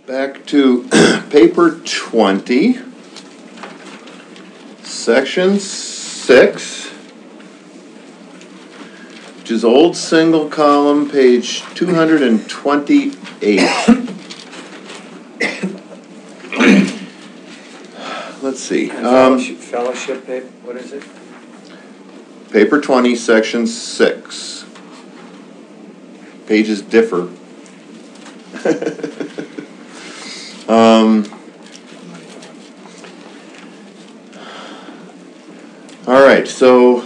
back to paper 20, section 6, which is old single column, page 228. Let's see. Fellowship paper, what is it? Paper 20, section 6. Pages differ. All right, so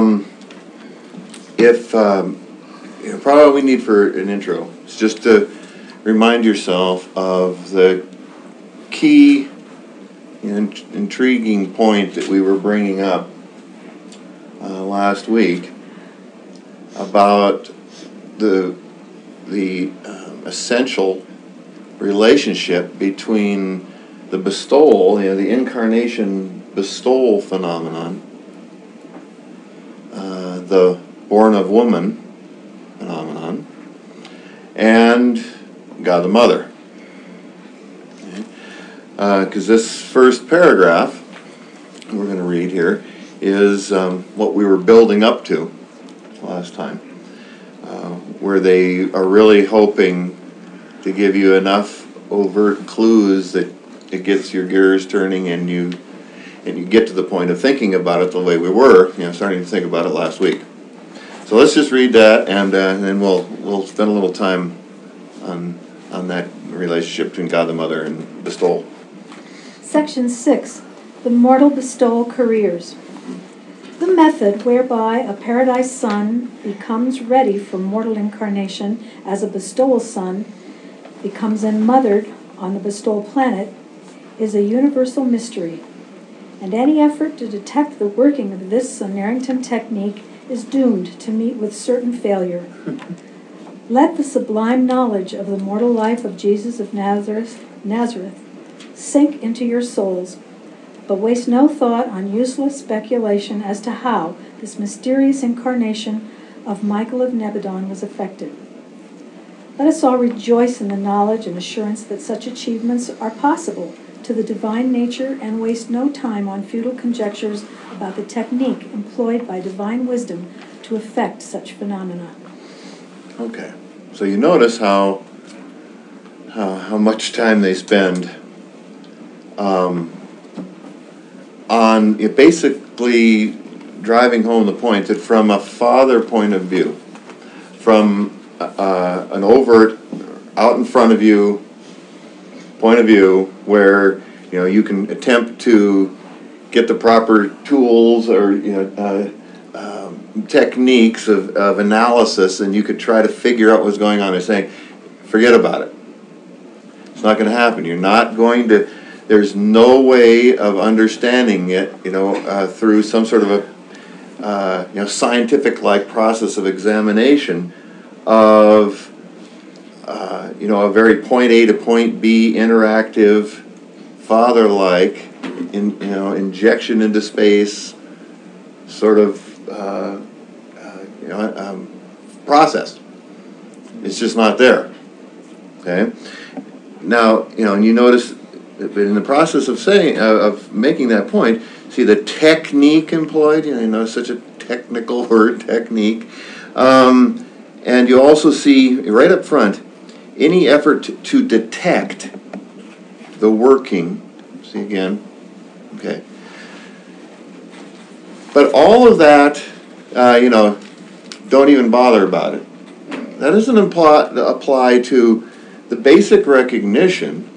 probably all we need for an intro is just to remind yourself of the key intriguing point that we were bringing up last week about the essential relationship between the bestowal, the incarnation bestowal phenomenon, the born of woman phenomenon, and God the Mother. Because this first paragraph we're going to read here is what we were building up to last time, where they are really hoping to give you enough overt clues that it gets your gears turning and you get to the point of thinking about it the way we were, starting to think about it last week. So let's just read that, and then we'll spend a little time on that relationship between God the Mother and bestowal. Section 6, the mortal bestowal careers. The method whereby a paradise son becomes ready for mortal incarnation as a bestowal son, becomes unmothered on the bestowal planet, is a universal mystery, and any effort to detect the working of this Narrington technique is doomed to meet with certain failure. Let the sublime knowledge of the mortal life of Jesus of Nazareth sink into your souls, but waste no thought on useless speculation as to how this mysterious incarnation of Michael of Nebadon was effected. Let us all rejoice in the knowledge and assurance that such achievements are possible to the divine nature, and waste no time on futile conjectures about the technique employed by divine wisdom to effect such phenomena. Okay, so you notice how much time they spend on basically driving home the point that from a father point of view, from an overt, out in front of you point of view, where you can attempt to get the proper tools or techniques of analysis, and you could try to figure out what's going on. They're saying, forget about it. It's not going to happen. You're not going to. There's no way of understanding it, through some sort of a scientific-like process of examination of a very point A to point B interactive, father-like, injection into space sort of process. It's just not there. Okay. Now and you notice in the process of making that point, see the technique employed. Such a technical word, technique. And you also see right up front any effort to detect the working. See again, okay. But all of that, don't even bother about it. That doesn't apply to the basic recognition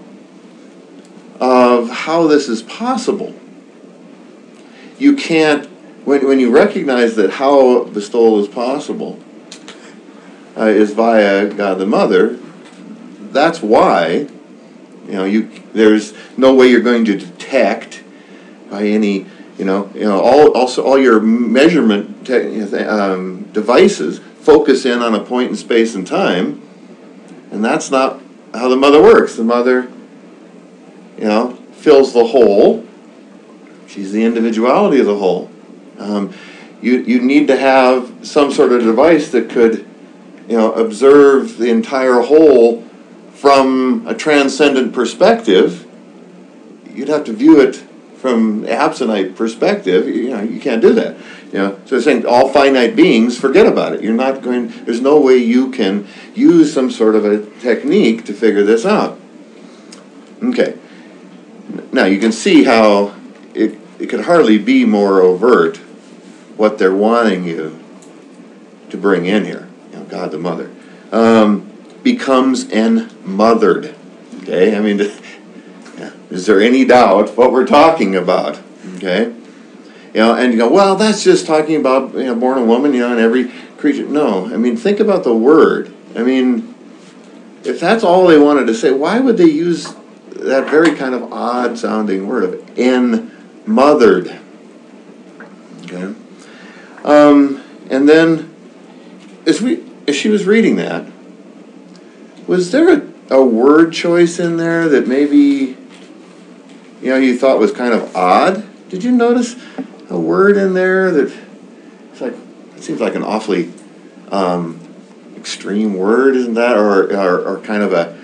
of how this is possible. You can't, when you recognize that how bestowal is possible is via God the Mother, that's why, there's no way you're going to detect by any, all your measurement devices focus in on a point in space and time, and that's not how the Mother works. The Mother, fills the whole. She's the individuality of the whole. You need to have some sort of device that could, observe the entire whole from a transcendent perspective, you'd have to view it from absentite perspective. You can't do that. So it's saying all finite beings, forget about it. You're not going. There's no way you can use some sort of a technique to figure this out. Okay. Now you can see how it could hardly be more overt what they're wanting you to bring in here. God the Mother becomes enmothered. Okay. I mean. Is there any doubt what we're talking about? Okay, and you go, well, that's just talking about born a woman, and every creature. No, I mean, think about the word. I mean, if that's all they wanted to say, why would they use that very kind of odd-sounding word of enmothered? Okay, and then as she was reading that, was there a word choice in there that maybe you thought was kind of odd? Did you notice a word in there that it seems like an awfully extreme word, isn't that? Or kind of a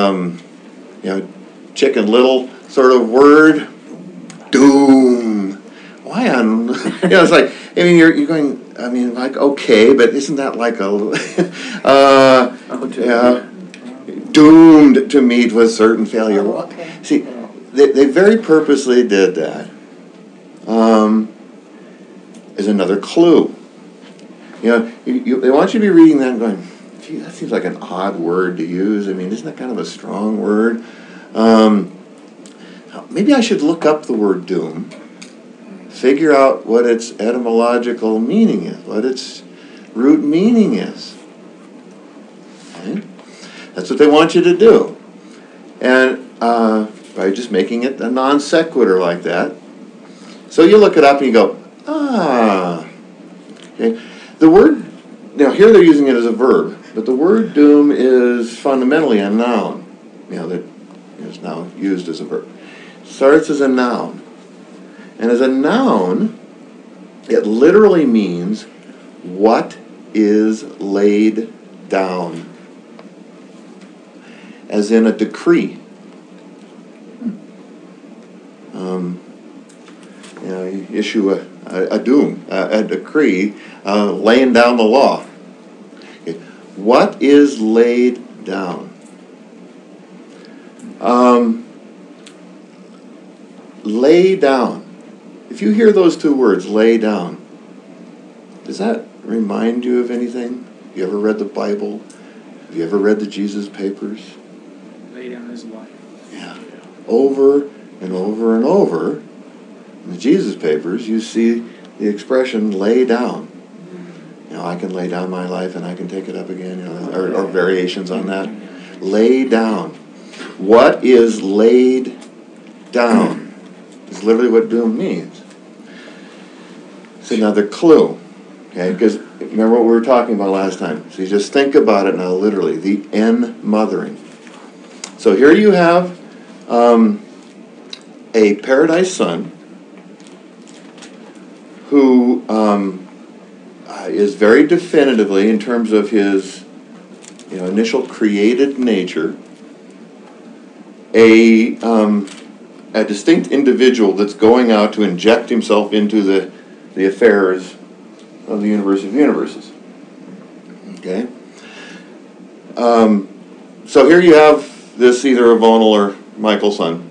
Chicken Little sort of word? Doom. Why on? It's like, I mean, you're going. I mean, like, okay, but isn't that like a doomed to meet with certain failure? Oh, okay. See. They very purposely did that as another clue. They want you to be reading that and going, gee, that seems like an odd word to use. I mean, isn't that kind of a strong word? Maybe I should look up the word doom, figure out what its etymological meaning is, what its root meaning is. Okay? That's what they want you to do. And by just making it a non sequitur like that. So you look it up and you go, okay. The word, here they're using it as a verb, but the word doom is fundamentally a noun, that is now used as a verb. It starts as a noun. And as a noun, it literally means what is laid down, as in a decree. You issue a doom, a decree, laying down the law. Okay. What is laid down? Lay down. If you hear those two words, lay down, does that remind you of anything? Have you ever read the Bible? Have you ever read the Jesus Papers? Lay down his life. Yeah. Over and over and over. In the Jesus Papers, you see the expression "lay down." I can lay down my life and I can take it up again. Or variations on that. Lay down. What is laid down? Is literally what doom means. It's another clue. Okay, because remember what we were talking about last time. So you just think about it now, literally, the enmothering. So here you have a paradise son who is very definitively, in terms of his initial created nature, a distinct individual that's going out to inject himself into the affairs of the universe of universes. Okay? So here you have this, either Avonal or Michael's son.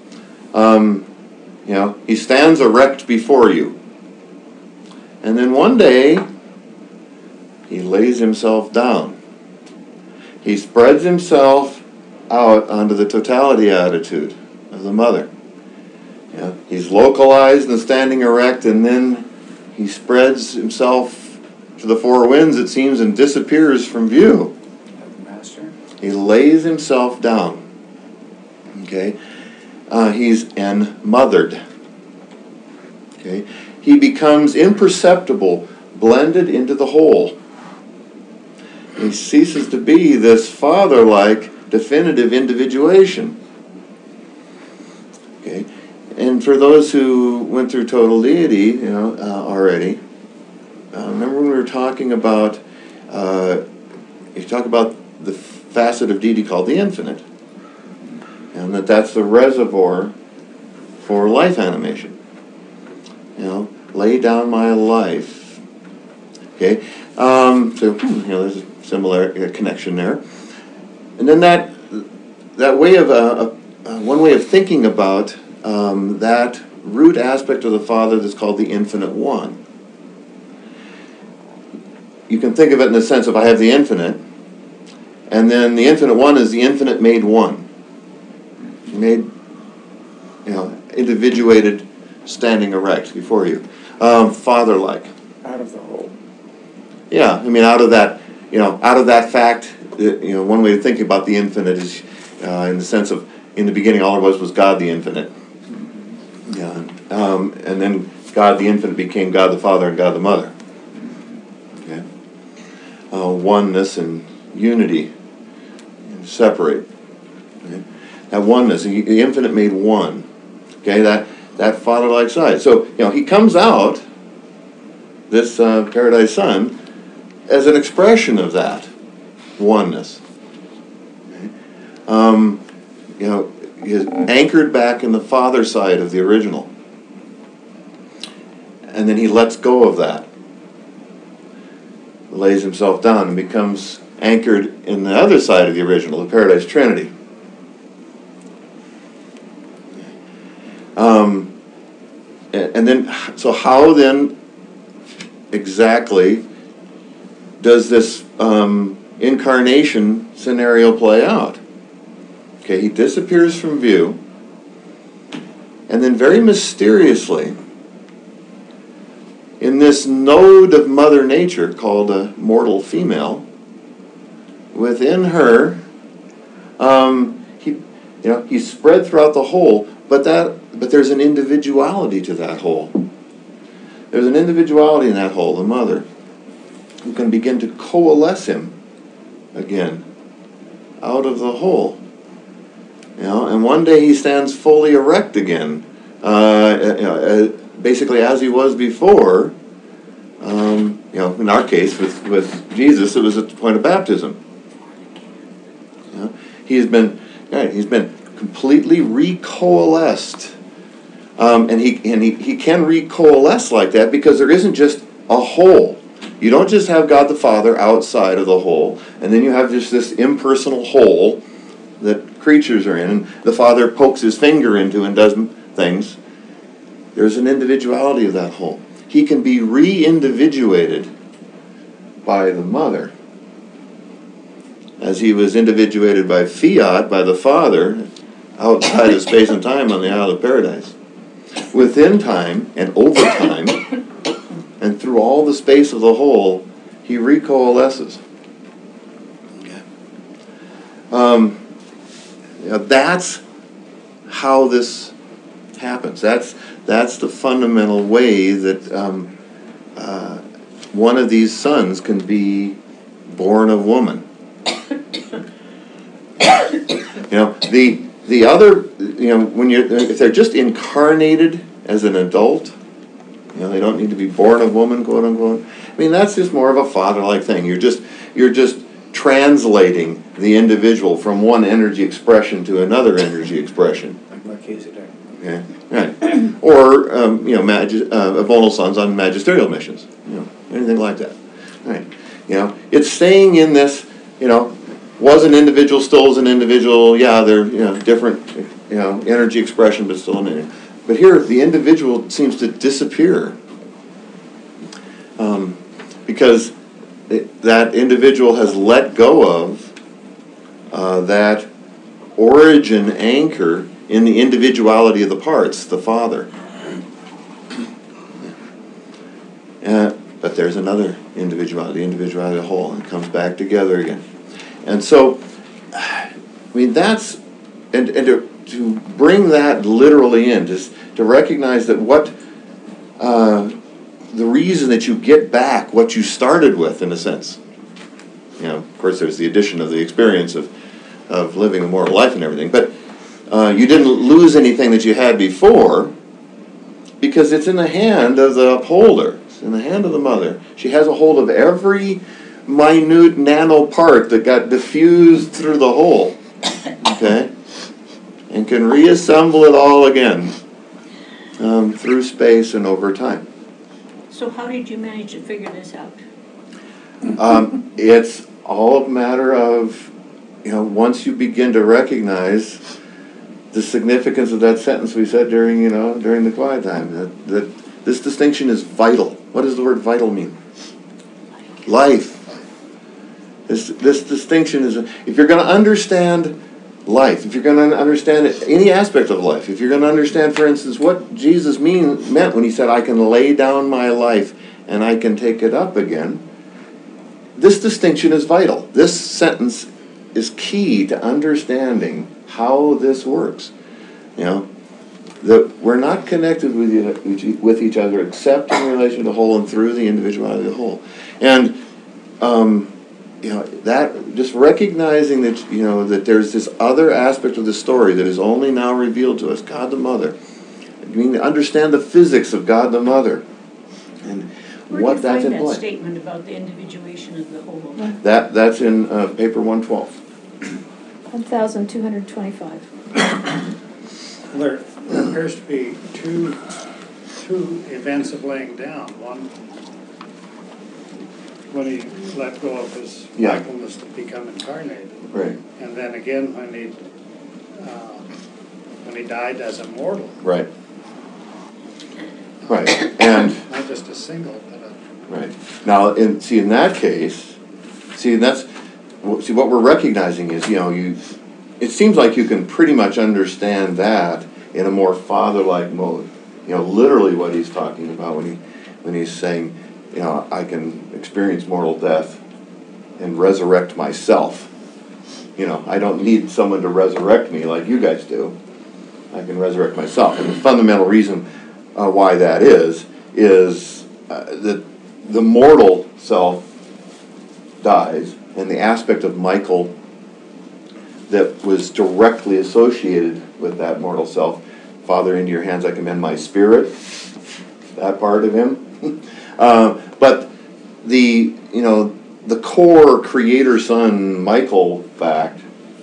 He stands erect before you. And then one day, he lays himself down. He spreads himself out onto the totality attitude of the mother. He's localized and standing erect, and then he spreads himself to the four winds, it seems, and disappears from view. Master. He lays himself down. Okay? He's enmothered. Okay? He becomes imperceptible, blended into the whole. He ceases to be this father-like, definitive individuation. Okay? And for those who went through total deity, already, remember when we were talking about, you talk about the facet of deity called the infinite, and that's the reservoir for life animation. Lay down my life. Okay, so there's a similar connection there, and then that way of one way of thinking about that root aspect of the Father that's called the infinite one. You can think of it in the sense of I have the infinite, and then the infinite one is the infinite made one. Made, individuated, standing erect before you. Father-like. Out of the whole. Yeah, out of that, out of that fact, one way to think about the infinite is in the sense of, in the beginning all there was God the infinite. Yeah, and then God the infinite became God the Father and God the Mother. Okay. Oneness and unity, separate. Okay. That oneness, the infinite made one. Okay, that Father-like side. So, he comes out, this Paradise Son, as an expression of that oneness. Okay. He is anchored back in the Father side of the original. And then he lets go of that. Lays himself down and becomes anchored in the other side of the original, the Paradise Trinity. And then, so how then exactly does this incarnation scenario play out? Okay, he disappears from view, and then very mysteriously, in this node of Mother Nature called a mortal female, within her, he's spread throughout the whole, but there's an individuality to that whole. There's an individuality in that whole, the Mother, who can begin to coalesce him again out of the whole. And one day he stands fully erect again, basically as he was before. In our case with Jesus, it was at the point of baptism. He's been completely recoalesced, and he can recoalesce like that because there isn't just a whole. You don't just have God the Father outside of the whole, and then you have just this impersonal whole that creatures are in, and the Father pokes his finger into and does things. There's an individuality of that whole. He can be re-individuated by the Mother, as he was individuated by fiat, by the Father, outside of space and time on the Isle of Paradise. Within time and over time, and through all the space of the whole, he recoalesces. That's how this happens. That's the fundamental way that one of these sons can be born of woman. The other, if they're just incarnated as an adult, they don't need to be born of woman, quote unquote. That's just more of a father-like thing. You're just translating the individual from one energy expression to another energy expression. Like Melchizedek. Okay, right. Or Avonal sons on magisterial missions. Anything like that. Right. It's staying in this. Was an individual, still is an individual. Yeah, they're different. Energy expression, but still an individual. But here, the individual seems to disappear because that individual has let go of that origin anchor in the individuality of the parts, the Father. But there's another individuality, the individuality of the whole, and it comes back together again. And so, that's, and to bring that literally in, just to recognize that what, the reason that you get back what you started with, in a sense. Of course, there's the addition of the experience of living a mortal life and everything, but you didn't lose anything that you had before because it's in the hand of the upholder. It's in the hand of the Mother. She has a hold of every minute nano part that got diffused through the hole, okay, and can reassemble it all again through space and over time. So how did you manage to figure this out? It's all a matter of, once you begin to recognize the significance of that sentence we said during the quiet time, that this distinction is vital. What does the word vital mean? Life. This distinction is, if you're going to understand life, if you're going to understand any aspect of life, if you're going to understand, for instance, what Jesus meant when he said, I can lay down my life and I can take it up again, this distinction is vital. This sentence is key to understanding how this works. That we're not connected with each other except in relation to the whole and through the individuality of the whole. And that just recognizing that that there's this other aspect of the story that is only now revealed to us, God the Mother. I mean, to understand the physics of God the Mother and what that's in play. Where do you find that statement about the individuation of the whole? That's in paper 112. 1,225. There appears to be two events of laying down. One, when he let go of his mindfulness to become incarnated, right? And then again when he died as a mortal, right? Right, and not just a single, but right. Now, in that case, that's what we're recognizing is it seems like you can pretty much understand that in a more father-like mode. Literally what he's talking about when he's saying, I can experience mortal death and resurrect myself. I don't need someone to resurrect me like you guys do. I can resurrect myself. And the fundamental reason why that is that the mortal self dies, and the aspect of Michael that was directly associated with that mortal self, Father, into your hands I commend my spirit, that part of him. But the core creator son Michael fact,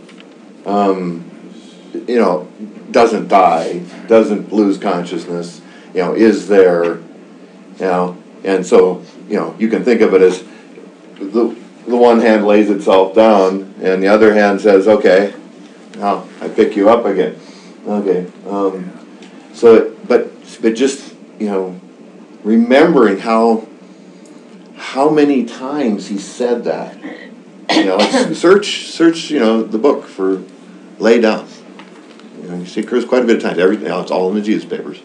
doesn't die, doesn't lose consciousness, is there, and so you can think of it as the one hand lays itself down and the other hand says, okay, now I pick you up again. Okay, but just remembering how many times he said that. Search the book for lay down. You see it occurs quite a bit of times. It's all in the Jesus papers.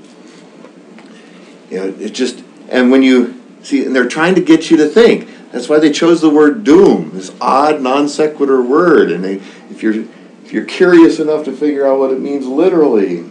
It just, and when you see, and they're trying to get you to think. That's why they chose the word doom, this odd non sequitur word. And if you're curious enough to figure out what it means literally,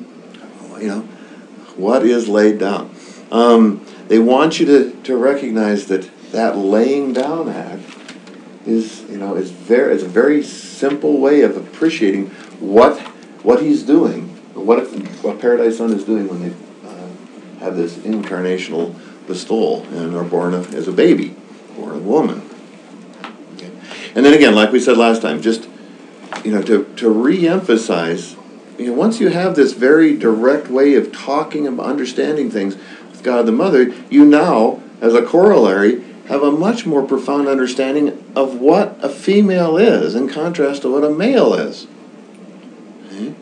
what is laid down? They want you to recognize that laying down act is a very simple way of appreciating what he's doing, what Paradise Son is doing when they have this incarnational bestowal and are born as a baby or a woman. Okay. And then again, like we said last time, just to re-emphasize, once you have this very direct way of talking and understanding things with God the Mother, you now, as a corollary, have a much more profound understanding of what a female is in contrast to what a male is. Okay.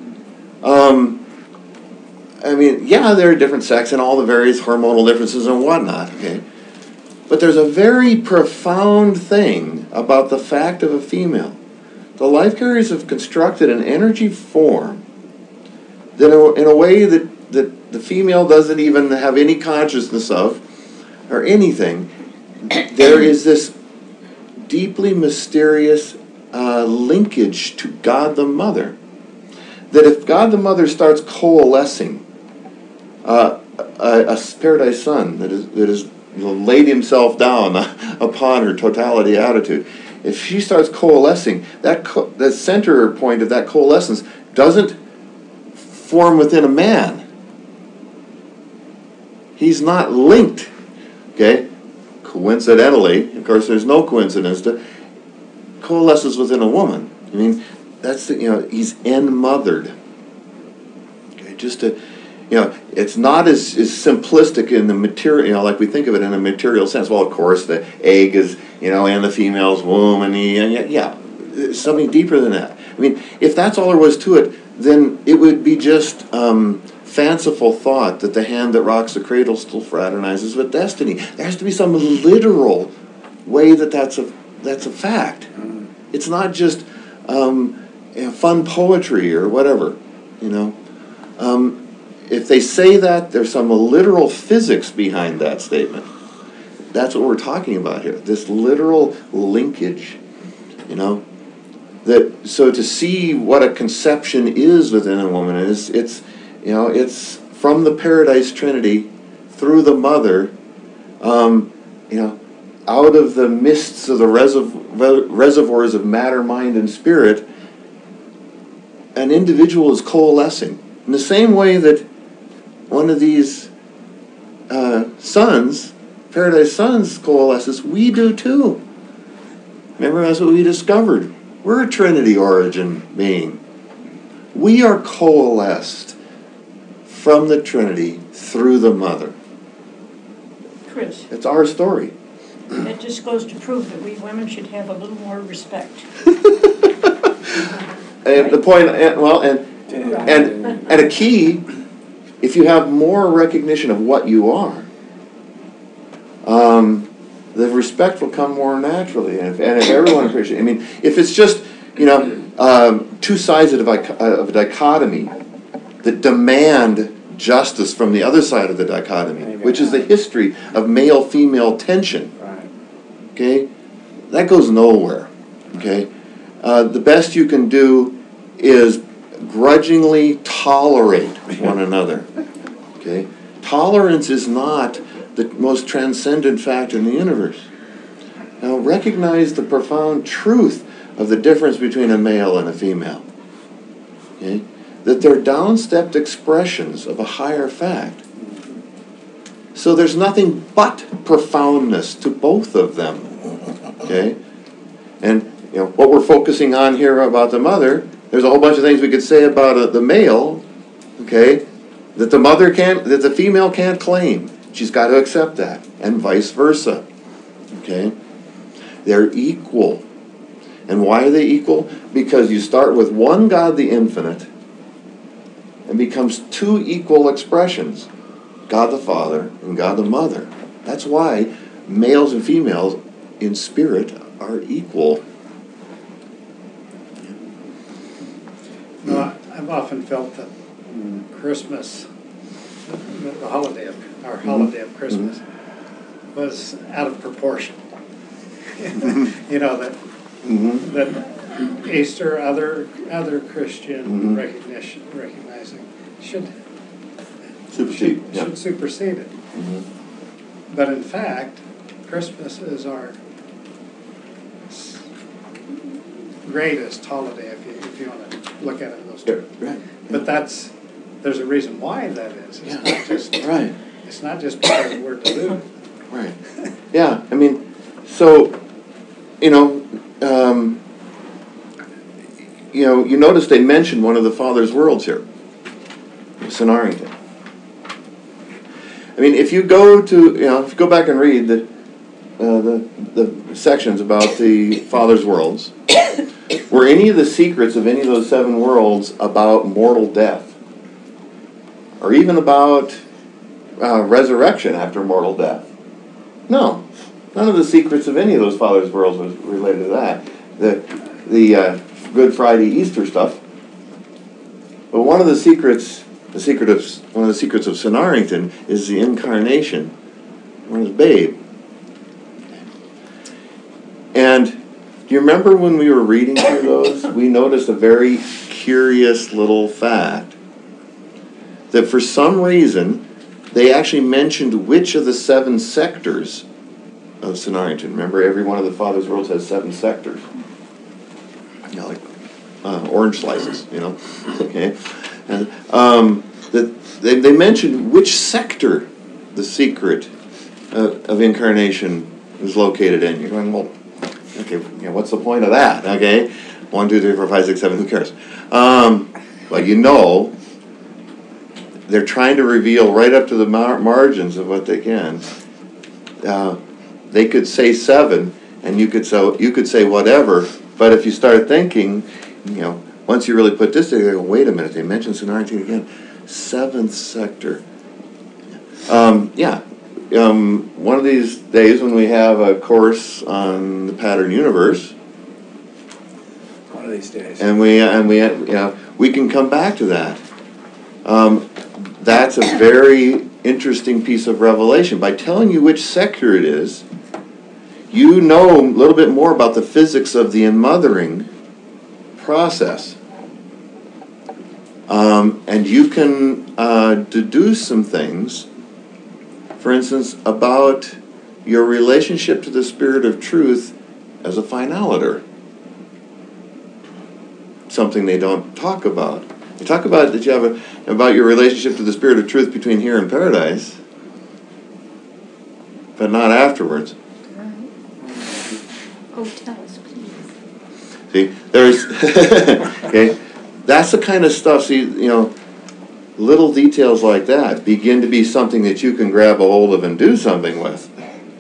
There are different sex and all the various hormonal differences and whatnot, okay? But there's a very profound thing about the fact of a female. The life carriers have constructed an energy form that in a way that the female doesn't even have any consciousness of or anything. There is this deeply mysterious linkage to God the Mother. That if God the Mother starts coalescing a Paradise Son that is laid himself down upon her totality attitude, if she starts coalescing, the center point of that coalescence doesn't form within a man. He's not linked. Okay? coincidentally, of course there's no coincidence, coalesces within a woman. I mean, that's the, he's en-mothered. Okay, just to, it's not as simplistic in the material, like we think of it in a material sense. Well, of course, the egg is, and the female's womb, and it's something deeper than that. I mean, if that's all there was to it, then it would be just fanciful thought that the hand that rocks the cradle still fraternizes with destiny. There has to be some literal way that's a fact. It's not just fun poetry or whatever, If they say that, there's some literal physics behind that statement. That's what we're talking about here. This literal linkage, That so to see what a conception is within a woman it's from the Paradise Trinity through the mother, out of the mists of the reservoirs of matter, mind, and spirit, an individual is coalescing. In the same way that one of these sons, Paradise Sons, coalesces, we do too. Remember, that's what we discovered. We're a Trinity origin being. We are coalesced from the Trinity through the Mother. Chris, It's our story. that just goes to prove that we women should have a little more respect. And the point, and a key, if you have more recognition of what you are, the respect will come more naturally, and if everyone appreciates. I mean, if it's just two sides of a dichotomy that demand justice from the other side of the dichotomy, which is the history of male-female tension. Right. Okay, that goes nowhere. Okay, the best you can do is grudgingly tolerate one another. Okay, tolerance is not the most transcendent fact in the universe. Now recognize the profound truth of the difference between a male and a female. Okay, that they're downstepped expressions of a higher fact. So there's nothing but profoundness to both of them. Okay, and what we're focusing on here about the mother. There's a whole bunch of things we could say about the male. Okay, that the female can't claim. She's got to accept that, and vice versa. Okay, they're equal. And why are they equal? Because you start with one God, the infinite, and becomes two equal expressions, God the Father and God the Mother. That's why males and females in spirit are equal. I've often felt that Christmas, the holiday of Christmas, was out of proportion. That Easter, other Christian recognizing should supersede it. But in fact, Christmas is our greatest holiday, if you want to look at it in those terms. Right. But there's a reason why that is. It's not just right. It's not just because we're deluded. Right. Yeah. I mean, so you notice they mentioned one of the Father's worlds here, Sonarington. I mean, if you go back and read the sections about the Father's worlds, were any of the secrets of any of those 7 worlds about mortal death, or even about resurrection after mortal death? No, none of the secrets of any of those Father's worlds was related to that. The Good Friday Easter stuff. But one of the secrets of Sonarington is the incarnation, or his babe. And do you remember when we were reading through those, we noticed a very curious little fact that for some reason they actually mentioned which of the 7 sectors of Sonarington. Remember, every one of the Father's worlds has 7 sectors. Like orange slices, okay? And that they mentioned which sector the secret of incarnation is located in. You're going, well, okay, what's the point of that? Okay, 1, 2, 3, 4, 5, 6, 7. Who cares? But they're trying to reveal right up to the margins of what they can. They could say 7, and you could say whatever. But if you start thinking, once you really put this together, you go, wait a minute, they mentioned Sonarity again. 7th sector. One of these days when we have a course on the pattern universe, One of these days. and we can come back to that. That's a very interesting piece of revelation. By telling you which sector it is, you know a little bit more about the physics of the enmothering process. And you can deduce some things, for instance, about your relationship to the Spirit of Truth as a finaliter. Something they don't talk about. They talk about that you have about your relationship to the Spirit of Truth between here and paradise, but not afterwards. Oh, tell us, please. See, there's okay. That's the kind of stuff. See, little details like that begin to be something that you can grab a hold of and do something with.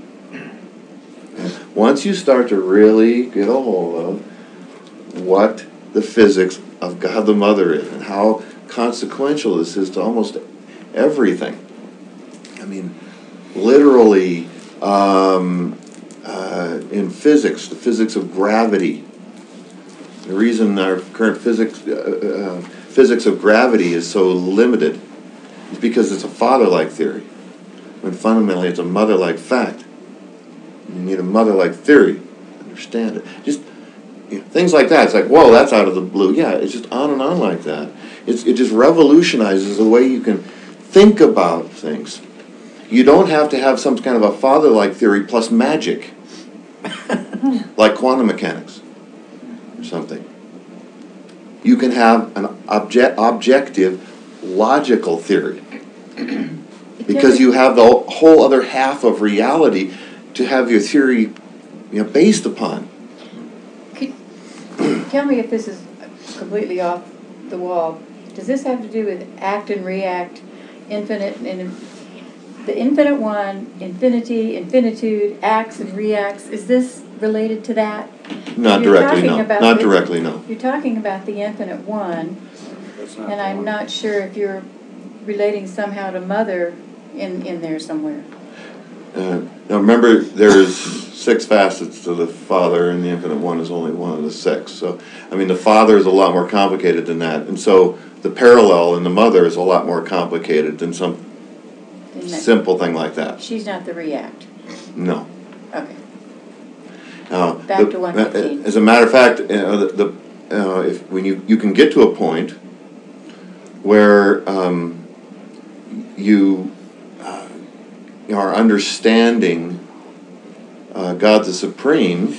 Once you start to really get a hold of what the physics of God the Mother is and how consequential this is to almost everything. I mean, literally, in physics, the physics of gravity. The reason our current physics of gravity is so limited is because it's a father-like theory, when fundamentally it's a mother-like fact. You need a mother-like theory to understand it. Just things like that. It's like, whoa, that's out of the blue. Yeah, it's just on and on like that. It just revolutionizes the way you can think about things. You don't have to have some kind of a father-like theory plus magic, like quantum mechanics or something. You can have an objective, logical theory because you have the whole other half of reality to have your theory, based upon. Tell me if this is completely off the wall. Does this have to do with act and react, infinite and the infinite one, infinity, infinitude, acts and reacts? Is this related to that? Not directly, no. Not directly, no. You're talking about the infinite one, That's not and the I'm one. not sure if you're relating somehow to Mother in there somewhere. Now remember, there's 6 facets to the Father, and the infinite one is only one of the 6. So, the Father is a lot more complicated than that. And so the parallel in the Mother is a lot more complicated than some simple thing like that. She's not the react. No. Okay. Back to 115. As a matter of fact, if when you can get to a point where you are understanding God the Supreme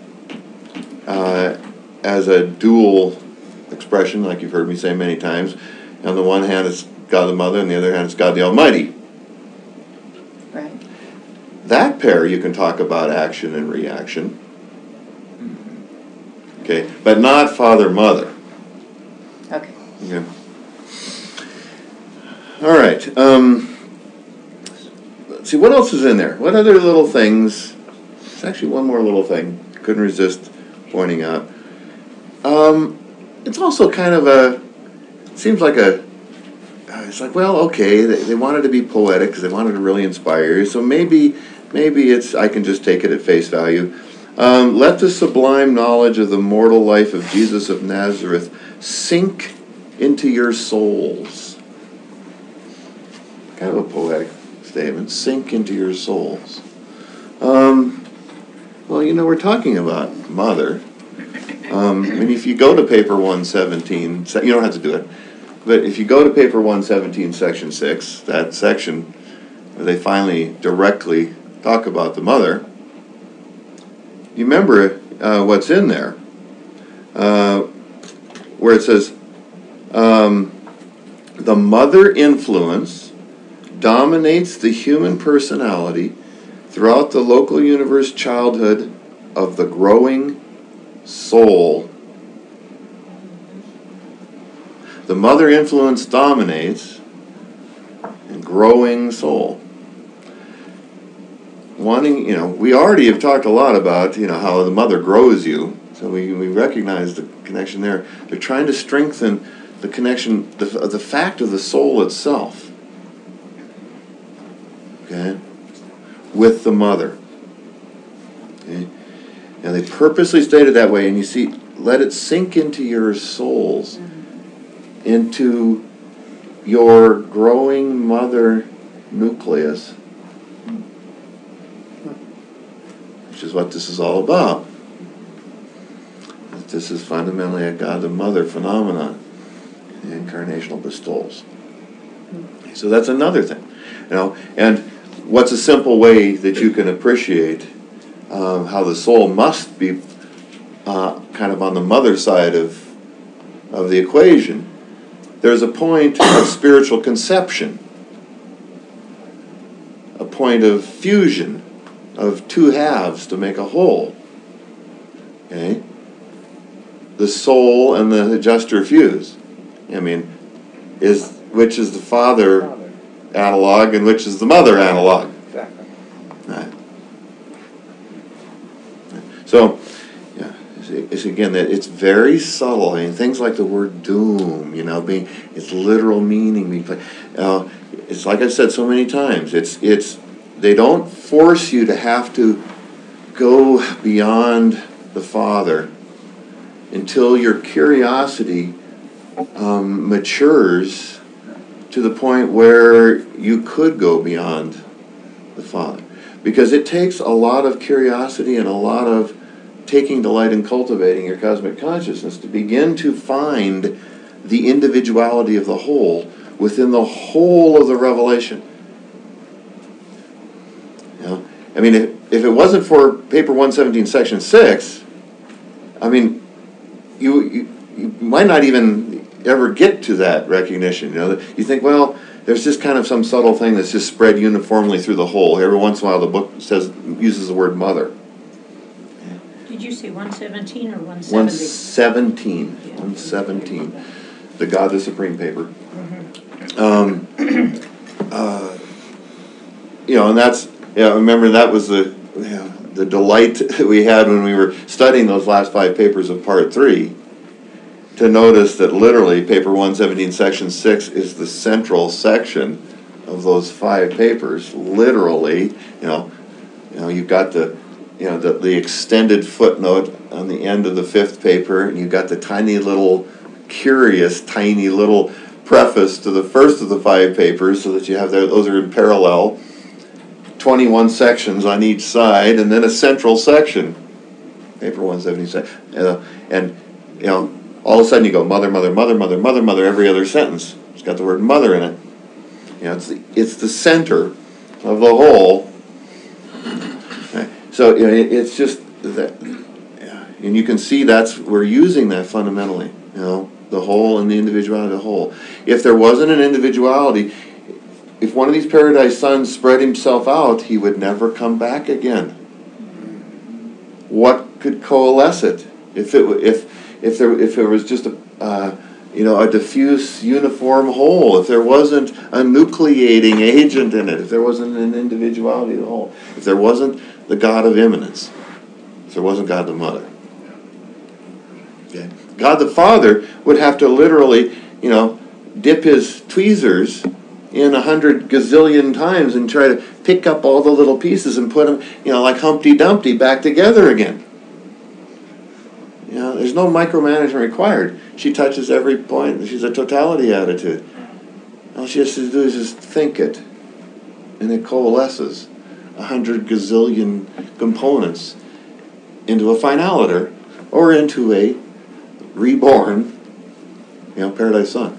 as a dual expression, like you've heard me say many times. On the one hand, it's God the Mother, and on the other hand, it's God the Almighty. Right. That pair, you can talk about action and reaction. Okay, but not father-mother. Okay. Yeah. All right. Let's see, what else is in there? What other little things? There's actually one more little thing. Couldn't resist pointing out. It's also kind of seems like it's like, well, okay, they wanted to be poetic because they wanted to really inspire you, so maybe I can just take it at face value. Let the sublime knowledge of the mortal life of Jesus of Nazareth sink into your souls. Kind of a poetic statement. Sink into your souls. Well, we're talking about Mother. If you go to paper 117, you don't have to do it, but if you go to paper 117, section 6, that section where they finally directly talk about the Mother, you remember what's in there, where it says, the mother influence dominates the human personality throughout the local universe childhood of the growing soul, the mother influence dominates and growing soul. Wanting, we already have talked a lot about, how the mother grows you. So we recognize the connection there. They're trying to strengthen the connection, the fact of the soul itself. Okay? With the mother. Okay? And they purposely state it that way, and you see, let it sink into your souls, into your growing mother nucleus, which is what this is all about. This is fundamentally a God the Mother phenomenon, the incarnational bestowals. So that's another thing, and what's a simple way that you can appreciate how the soul must be kind of on the mother side of the equation? There's a point of spiritual conception, a point of fusion of two halves to make a whole. Okay? The soul and the adjuster fuse. Which is the father analog and which is the mother analog. Exactly. Right. So, it's again that it's very subtle. Things like the word doom, being its literal meaning being played. It's like I've said so many times. It's they don't force you to have to go beyond the Father until your curiosity matures to the point where you could go beyond the Father. Because it takes a lot of curiosity and a lot of taking delight in cultivating your cosmic consciousness to begin to find the individuality of the whole within the whole of the revelation. If it wasn't for paper 117, section 6, you might not even ever get to that recognition. You think, well, there's just kind of some subtle thing that's just spread uniformly through the whole. Every once in a while, the book uses the word mother. Did you say 117 or 170? 117. Yeah. 117. The God, the Supreme paper. And that's, remember that was the delight that we had when we were studying those last 5 papers of part 3, to notice that literally paper 117 section 6 is the central section of those 5 papers. Literally, you've got the extended footnote on the end of the 5th paper, and you've got the tiny little preface to the first of the 5 papers, so that you have those are in parallel, 21 sections on each side, and then a central section, paper 177, and all of a sudden you go mother, mother, mother, mother, mother, mother, every other sentence. It's got the word mother in it. It's the center of the whole. So it's just that, and you can see we're using that fundamentally. The whole and the individuality of the whole. If there wasn't an individuality, if one of these paradise sons spread himself out, he would never come back again. What could coalesce it? If there was just a diffuse uniform whole, if there wasn't a nucleating agent in it, if there wasn't an individuality of the whole, if there wasn't the God of immanence, if there wasn't God the Mother. Okay. God the Father would have to literally, dip his tweezers in 100 gazillion times and try to pick up all the little pieces and put them, like Humpty Dumpty back together again. There's no micromanagement required. She touches every point. She's a totality attitude. All she has to do is just think it, and it coalesces 100 gazillion components into a finaliter or into a reborn, paradise son.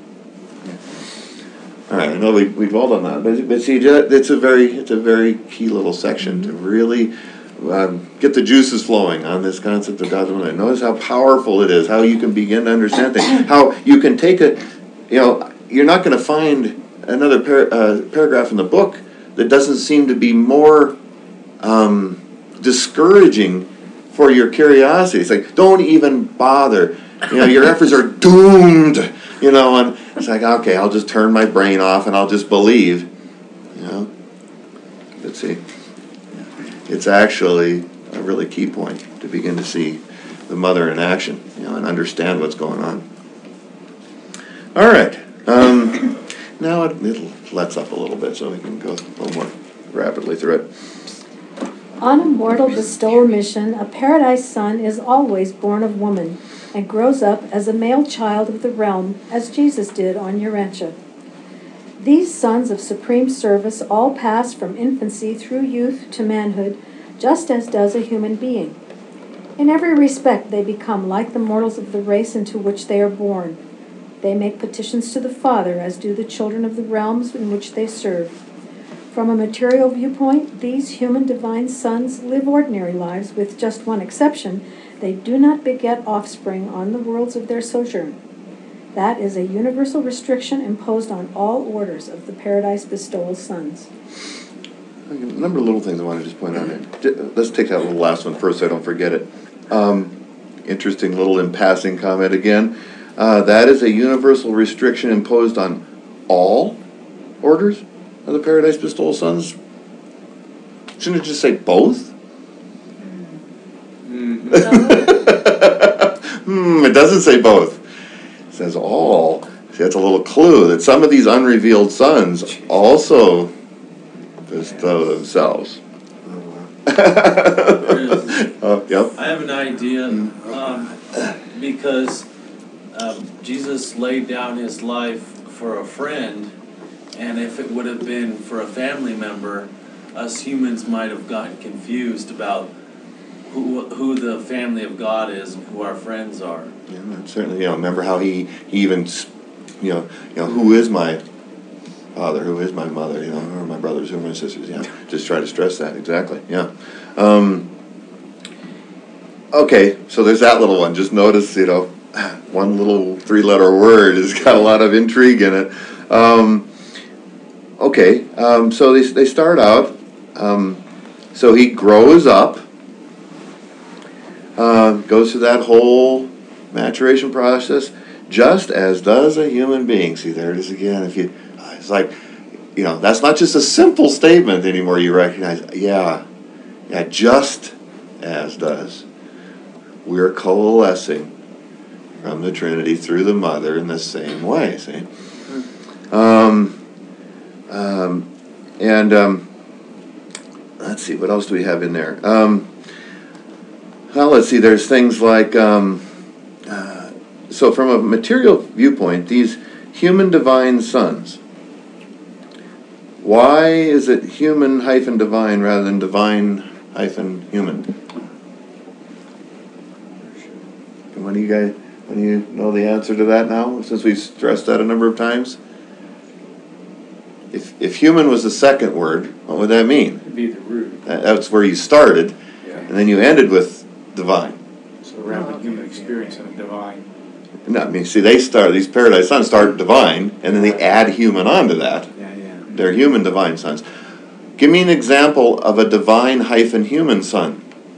All right, I know we dwelled on that, but see, it's a very key little section to really get the juices flowing on this concept of God the Mother. Notice how powerful it is, how you can begin to understand things, how you can take you're not going to find another paragraph in the book that doesn't seem to be more discouraging for your curiosity. It's like, don't even bother. Your efforts are doomed. And it's like, okay, I'll just turn my brain off and I'll just believe. Let's see. It's actually a really key point to begin to see the mother in action, and understand what's going on. All right. Now it lets up a little bit so we can go a little more rapidly through it. On a mortal bestowal mission, a paradise son is always born of woman and grows up as a male child of the realm, as Jesus did on Urantia. These sons of supreme service all pass from infancy through youth to manhood, just as does a human being. In every respect, they become like the mortals of the race into which they are born. They make petitions to the Father, as do the children of the realms in which they serve. From a material viewpoint, these human divine sons live ordinary lives, with just one exception: they do not beget offspring on the worlds of their sojourn. That is a universal restriction imposed on all orders of the paradise bestowal sons. A number of little things I want to just point out here. Let's take that little last one first so I don't forget it. Interesting little in passing comment again. That is a universal restriction imposed on all orders of the paradise bestowal sons. Shouldn't it just say both? It doesn't say both. It says all. See, that's a little clue that some of these unrevealed sons also bestow themselves. Yep. I have an idea, because Jesus laid down his life for a friend, and if it would have been for a family member, us humans might have gotten confused about who the family of God is and who our friends are. Yeah, certainly. Remember how he even, who is my father, who is my mother, who are my brothers, who are my sisters. Yeah, just try to stress that exactly. Yeah. Okay, so there's that little one. Just notice, one little 3-letter word has got a lot of intrigue in it. So they start out. So he grows up, goes through that whole maturation process, just as does a human being. See, there it is again. It's like, that's not just a simple statement anymore. You recognize, just as does. We're coalescing from the Trinity through the Mother in the same way. See, let's see, what else do we have in there? Well, let's see. There's things like, so from a material viewpoint, these human divine sons. Why is it human-divine rather than divine-human? When do you know the answer to that now, since we've stressed that a number of times? If human was the second word, what would that mean? It'd be the root. That's where you started, and then you ended with divine. So around the human experience and the divine. No, these paradise sons start divine, and then they add human onto that. They're human divine sons. Give me an example of a divine-human son.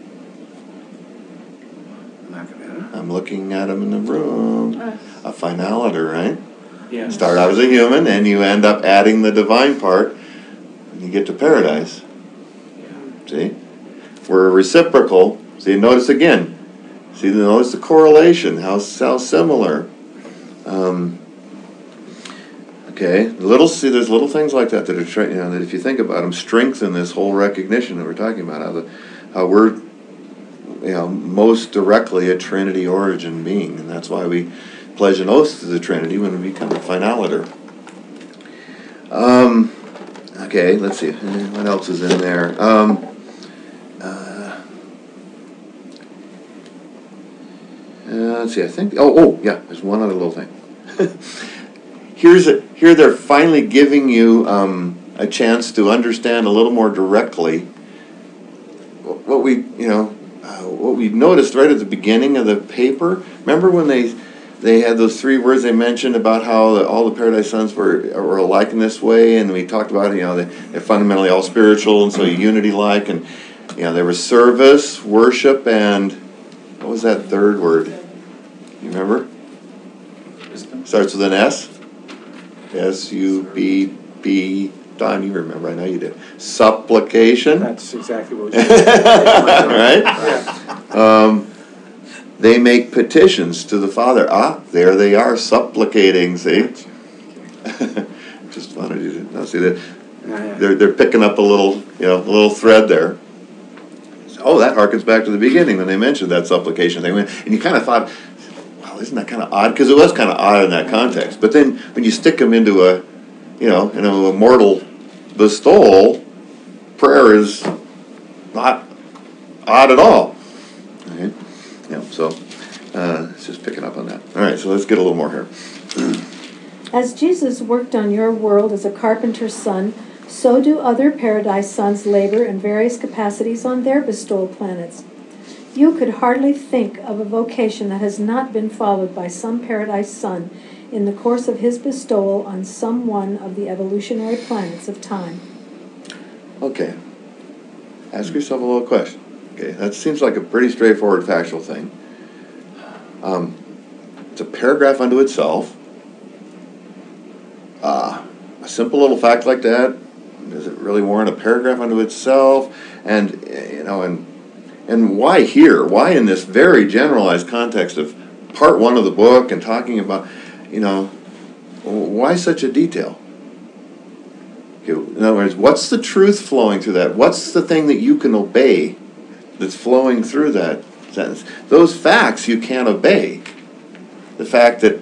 I'm looking at them in the room. A finaliter, right? Yeah. Start out as a human, and you end up adding the divine part, and you get to paradise. See? We're reciprocal. See, notice again. Notice the correlation, how similar. There's little things like that that are that if you think about them, strengthen this whole recognition that we're talking about. How we're, most directly a Trinity origin being, and that's why we pledge an oath to the Trinity when we become a finaliter. Let's see what else is in there. Let's see. I think. There's one other little thing. Here they're finally giving you a chance to understand a little more directly what we noticed right at the beginning of the paper. Remember when they had those 3 words they mentioned about how all the paradise sons were alike in this way, and we talked about they're fundamentally all spiritual and so unity-like, and Yeah, there was service, worship, and what was that third word? You remember? Starts with an S. S-U-B-B. Don, you remember? I know you did. Supplication. That's exactly what we said. Right? They make petitions to the Father. Ah, there they are, supplicating, see? Just wanted you to know, see that they're picking up a little thread there. Oh, that harkens back to the beginning when they mentioned that supplication thing. And you kind of thought, well, isn't that kind of odd? Because it was kind of odd in that context. But then when you stick them into a mortal bestowal, prayer is not odd at all. Right? Yeah, so it's just picking up on that. All right, so let's get a little more here. As Jesus worked on your world as a carpenter's son, so do other paradise sons labor in various capacities on their bestowal planets. You could hardly think of a vocation that has not been followed by some paradise son in the course of his bestowal on some one of the evolutionary planets of time. Okay. Ask yourself a little question. Okay, that seems like a pretty straightforward factual thing. It's a paragraph unto itself. A simple little fact like that, does it really warrant a paragraph unto itself? And and why here? Why in this very generalized context of part one of the book and talking about, why such a detail? Okay, in other words, what's the truth flowing through that? What's the thing that you can obey that's flowing through that sentence? Those facts you can't obey. The fact that,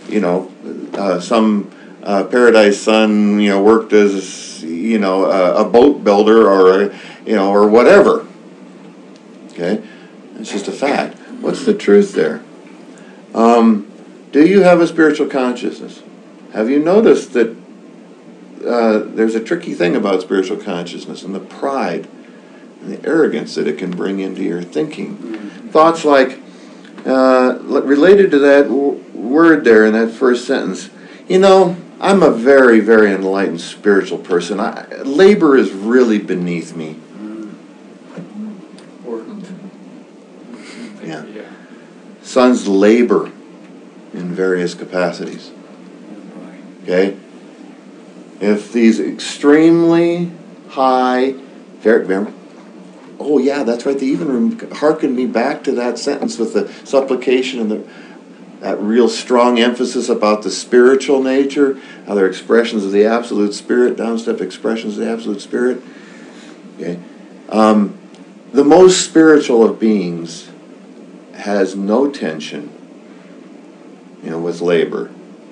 some paradise son, worked as, a boat builder or whatever. Okay? It's just a fact. What's the truth there? Do you have a spiritual consciousness? Have you noticed that there's a tricky thing about spiritual consciousness and the pride and the arrogance that it can bring into your thinking? Thoughts like, related to that word there in that first sentence, I'm a very, very enlightened spiritual person. Labor is really beneath me. Yeah. Sons labor in various capacities. Okay? If these extremely high, oh yeah, that's right, they even hearkened me back to that sentence with the supplication and that real strong emphasis about the spiritual nature, how they're expressions of the absolute spirit, downstep expressions of the absolute spirit. Okay? The most spiritual of beings has no tension, with labor.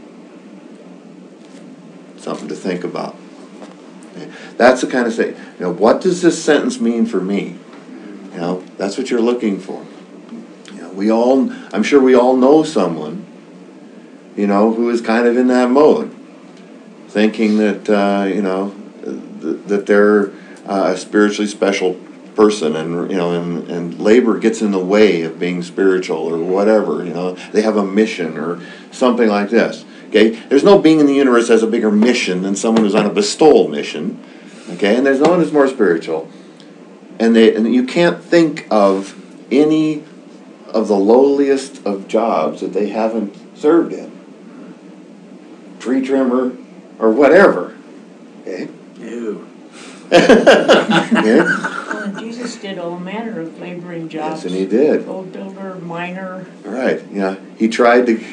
Something to think about. Okay? That's the kind of thing. What does this sentence mean for me? That's what you're looking for. I'm sure we all know someone, who is kind of in that mode, thinking that, that they're a spiritually special person, and labor gets in the way of being spiritual or whatever. They have a mission or something like this. Okay, there's no being in the universe that has a bigger mission than someone who's on a bestowal mission. Okay, and there's no one who's more spiritual, and you can't think of any of the lowliest of jobs that they haven't served in. Tree trimmer or whatever. Okay. Ew. Okay. Well, and Jesus did all manner of laboring jobs. Yes, and he did. Boat builder, miner. Right. He tried to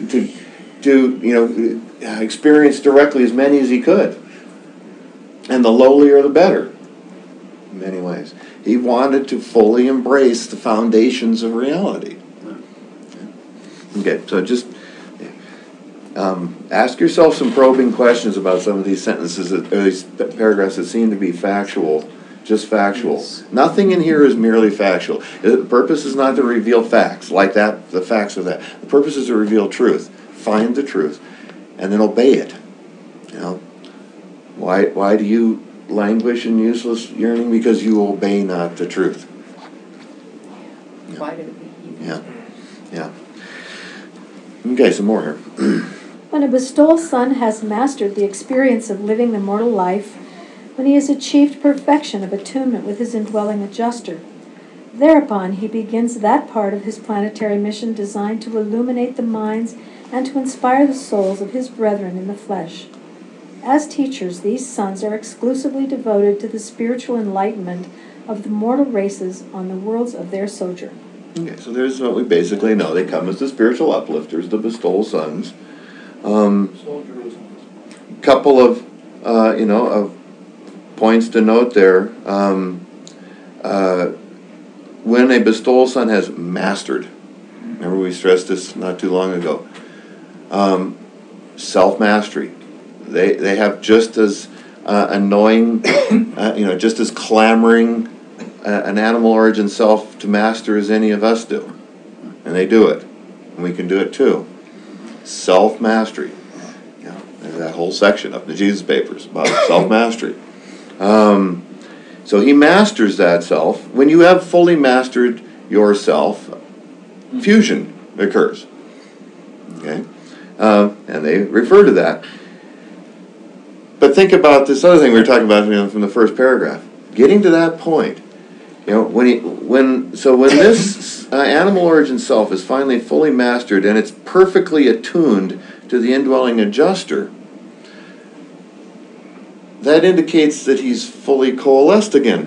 experience directly as many as he could. And the lowlier the better, in many ways. He wanted to fully embrace the foundations of reality. Okay, so just ask yourself some probing questions about some of these sentences, or these paragraphs that seem to be factual, just factual. Yes. Nothing in here is merely factual. The purpose is not to reveal facts, like that, the facts of that. The purpose is to reveal truth. Find the truth, and then obey it. Why do you languish in useless yearning? Because you obey not the truth. Why do we? Yeah. Okay, some more here. When a bestowal son has mastered the experience of living the mortal life, when he has achieved perfection of attunement with his indwelling adjuster. Thereupon he begins that part of his planetary mission designed to illuminate the minds and to inspire the souls of his brethren in the flesh. As teachers, these sons are exclusively devoted to the spiritual enlightenment of the mortal races on the worlds of their sojourn. Okay, so there's what we basically know. They come as the spiritual uplifters, the bestowal sons. Couple of, of points to note there. When a bestowal son has mastered, remember we stressed this not too long ago, self-mastery. They have just as annoying, just as clamoring an animal origin self to master as any of us do. And they do it. And we can do it too. Self-mastery. There's that whole section up in the Jesus Papers about self-mastery. So he masters that self. When you have fully mastered yourself, fusion occurs. Okay? And they refer to that. But think about this other thing we were talking about from the first paragraph. Getting to that point, when this animal origin self is finally fully mastered and it's perfectly attuned to the indwelling adjuster, that indicates that he's fully coalesced again.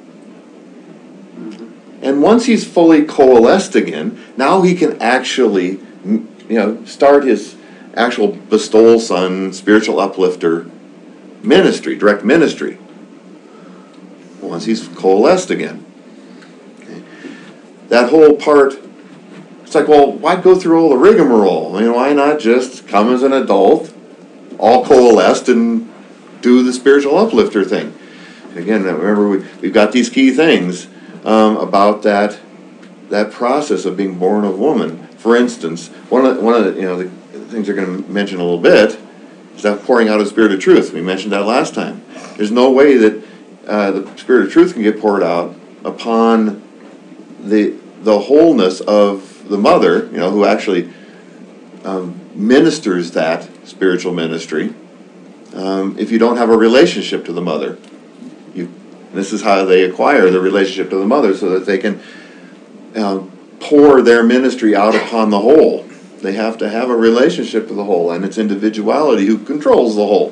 And once he's fully coalesced again, now he can actually, start his actual bestowal son, spiritual uplifter ministry, direct ministry. Once he's coalesced again. Okay. That whole part, it's like, well, why go through all the rigmarole? Why not just come as an adult, all coalesced, and do the spiritual uplifter thing? And again, remember, we've got these key things about that process of being born of woman. For instance, one of the things they're going to mention a little bit is that pouring out of the Spirit of Truth. We mentioned that last time. There's no way that the Spirit of Truth can get poured out upon the wholeness of the mother, who actually ministers that spiritual ministry, if you don't have a relationship to the mother. This is how they acquire the relationship to the mother, so that they can pour their ministry out upon the whole. They have to have a relationship to the whole, and it's individuality who controls the whole.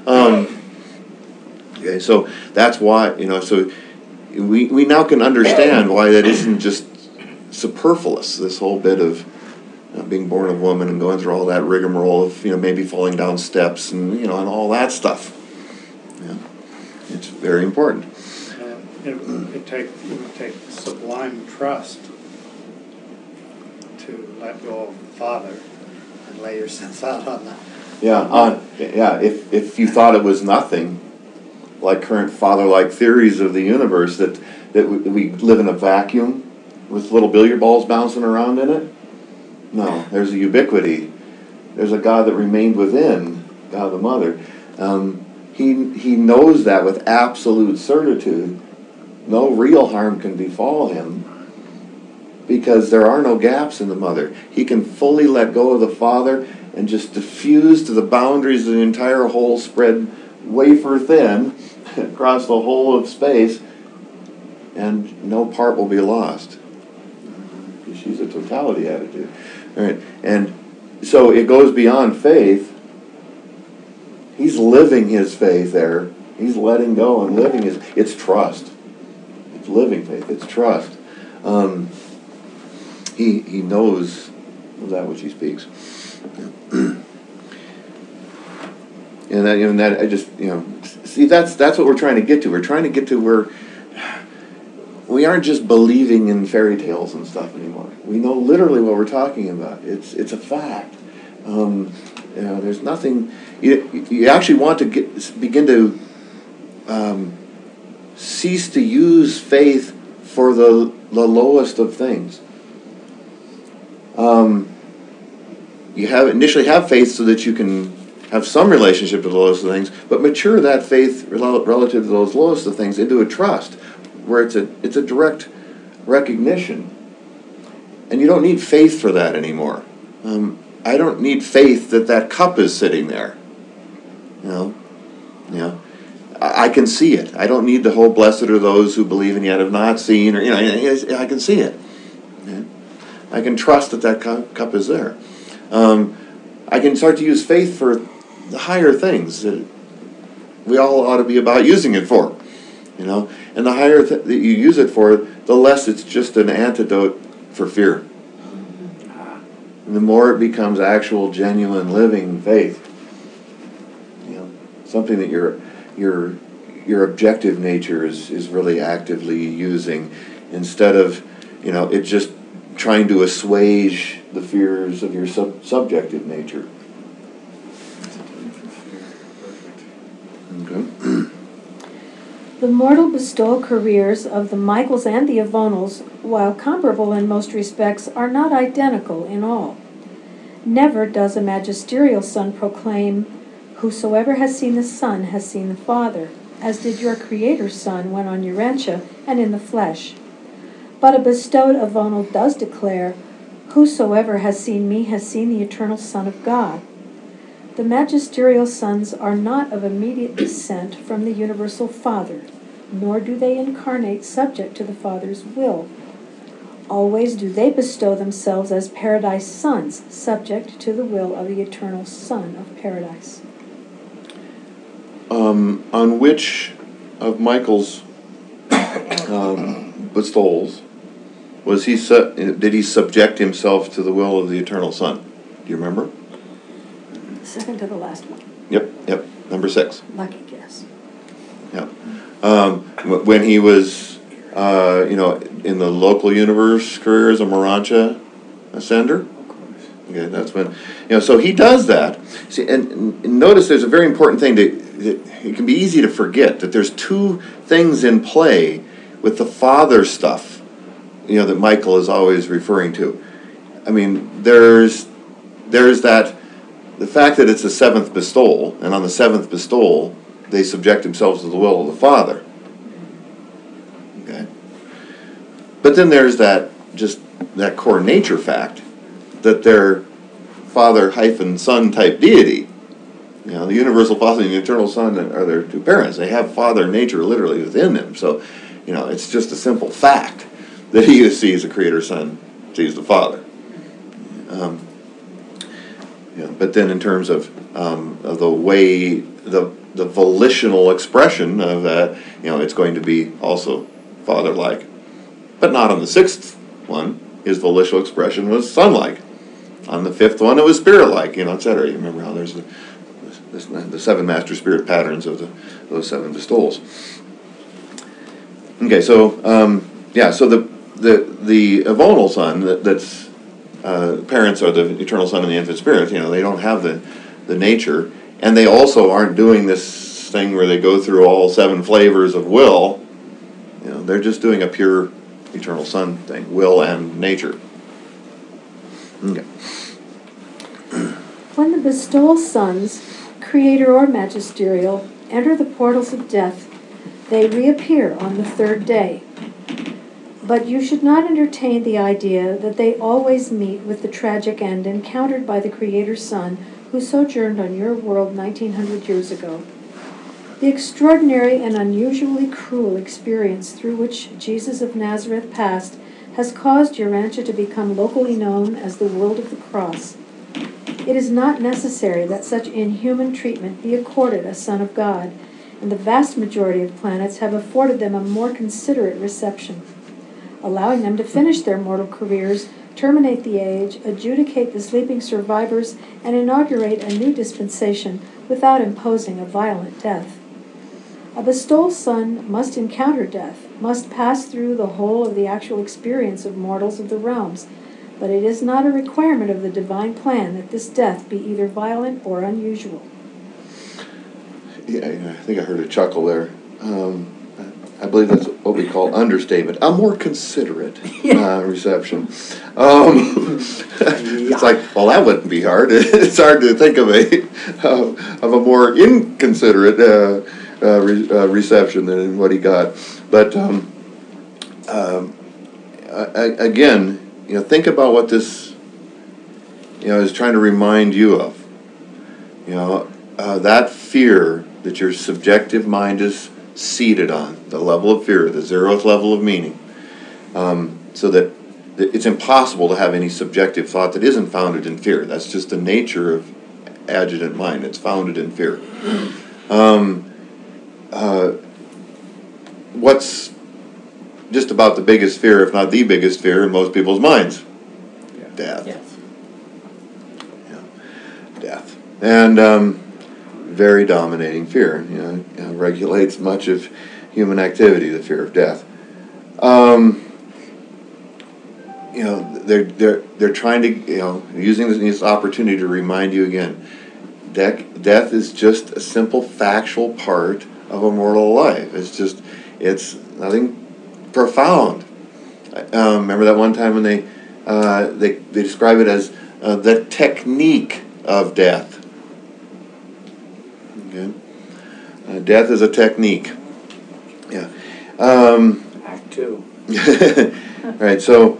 Okay, so that's why, so we now can understand why that isn't just superfluous, this whole bit of being born of woman and going through all that rigmarole of, maybe falling down steps and, and all that stuff. Yeah. It's very important. It would take sublime trust to let go of the Father and lay yourself out on that. If you thought it was nothing, like current father-like theories of the universe, that we live in a vacuum with little billiard balls bouncing around in it. No, there's a ubiquity. There's a God that remained within, God the Mother. He knows that with absolute certitude. No real harm can befall him because there are no gaps in the Mother. He can fully let go of the Father and just diffuse to the boundaries of the entire whole, spread wafer thin across the whole of space, and no part will be lost. She's a totality attitude. All right. And so it goes beyond faith. He's living his faith there. He's letting go and living it's trust. It's living faith. It's trust. He knows that which he speaks. And that I just see that's what we're trying to get to. We're trying to get to where we aren't just believing in fairy tales and stuff anymore. We know literally what we're talking about. It's a fact. There's nothing. You actually want to begin to cease to use faith for the lowest of things. You initially have faith so that you can have some relationship to the lowest of things, but mature that faith relative to those lowest of things into a trust, where it's a direct recognition. And you don't need faith for that anymore. I don't need faith that cup is sitting there. I can see it. I don't need the whole blessed are those who believe and yet have not seen, or I can see it. Okay? I can trust that that cup is there. I can start to use faith for the higher things that we all ought to be about using it for. And the higher that you use it for, the less it's just an antidote for fear. And the more it becomes actual, genuine, living faith. Something that your objective nature is really actively using, instead of it just trying to assuage the fears of your subjective nature. Okay. The mortal bestowal careers of the Michaels and the Avonals, while comparable in most respects, are not identical in all. Never does a magisterial son proclaim, "Whosoever has seen the Son has seen the Father," as did your Creator's Son when on Urantia and in the flesh. But a bestowed Avonal does declare, "Whosoever has seen me has seen the eternal Son of God." The magisterial sons are not of immediate descent from the universal Father, nor do they incarnate subject to the Father's will. Always do they bestow themselves as paradise sons, subject to the will of the eternal Son of paradise. On which of Michael's bestowals did he subject himself to the will of the eternal Son? Do you remember? Second to the last one. Yep. Number 6. Lucky guess. Yep. When he was, in the local universe career as a Morancha ascender. Okay, that's when, so he does that. See, and notice there's a very important thing it can be easy to forget that there's two things in play with the Father stuff, that Michael is always referring to. I mean, there's that, the fact that it's the 7th bestowal, and on the 7th bestowal, they subject themselves to the will of the Father. Okay? But then there's that core nature fact that they're Father-Son type deity. The universal Father and the eternal Son are their two parents. They have Father nature literally within them. So, it's just a simple fact that he who sees the Creator Son sees the Father. But then in terms of the way, the volitional expression of that, it's going to be also Father-like. But not on the 6th one. His volitional expression was Son-like. On the 5th one, it was Spirit-like, etc. You remember how there's the 7 master spirit patterns of those 7 bestowals. Okay, so so the Avonal Son that's parents are the eternal Son and the infant Spirit. They don't have the nature, and they also aren't doing this thing where they go through all 7 flavors of will. They're just doing a pure eternal Son thing, will and nature. Okay. When the bestowal sons, creator or magisterial, enter the portals of death, they reappear on the 3rd day. But you should not entertain the idea that they always meet with the tragic end encountered by the Creator's Son who sojourned on your world 1900 years ago. The extraordinary and unusually cruel experience through which Jesus of Nazareth passed has caused Urantia to become locally known as the world of the cross. It is not necessary that such inhuman treatment be accorded a Son of God, and the vast majority of planets have afforded them a more considerate reception, allowing them to finish their mortal careers, terminate the age, adjudicate the sleeping survivors, and inaugurate a new dispensation without imposing a violent death. A bestowal son must encounter death, must pass through the whole of the actual experience of mortals of the realms, but it is not a requirement of the divine plan that this death be either violent or unusual. Yeah, I think I heard a chuckle there. I believe that's what we call understatement. A more considerate reception. It's like, well, that wouldn't be hard. It's hard to think of a more inconsiderate reception than what he got. But again, think about what this, is trying to remind you of. That fear that your subjective mind is seated on, the level of fear, the 0th level of meaning, so that it's impossible to have any subjective thought that isn't founded in fear. That's just the nature of adjutant mind. It's founded in fear. What's just about the biggest fear, if not the biggest fear, in most people's minds? Death. Yes. Death. And very dominating fear. Regulates much of human activity, the fear of death. They're trying to, using this opportunity to remind you again, death is just a simple factual part of a mortal life. It's nothing profound. Remember that one time when they describe it as the technique of death. Okay, death is a technique. Yeah. Act 2. Right. So,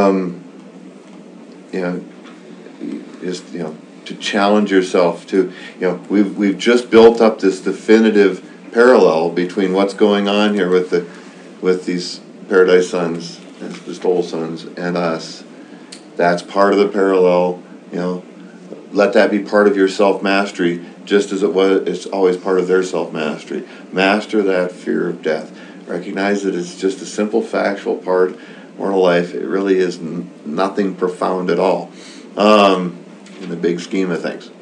just to challenge yourself to, we've just built up this definitive parallel between what's going on here with these Paradise Sons, the Stole Sons, and us. That's part of the parallel. Let that be part of your self-mastery, just as it's always part of their self-mastery. Master that fear of death. Recognize that it's just a simple factual part of mortal life. It really is nothing profound at all in the big scheme of things.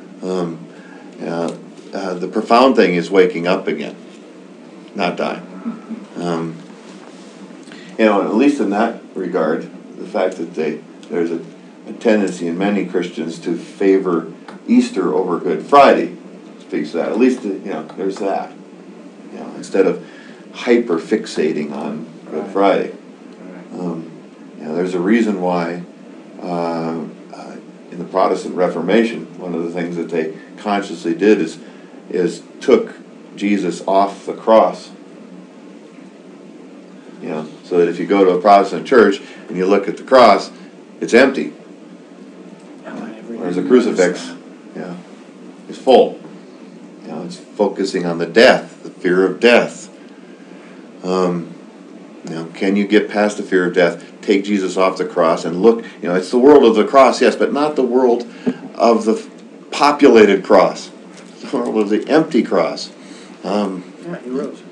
The profound thing is waking up again, not dying. At least in that regard, the fact that there's a tendency in many Christians to favor Easter over Good Friday speaks to that. At least, there's that. Instead of hyper fixating on Good Friday. There's a reason why in the Protestant Reformation, one of the things that they consciously did is took Jesus off the cross. So that if you go to a Protestant church and you look at the cross, it's empty. Whereas a crucifix, is full. It's focusing on the death, the fear of death. Can you get past the fear of death? Take Jesus off the cross and look. It's the world of the cross, yes, but not the world of the populated cross. It's the world of the empty cross. He rose.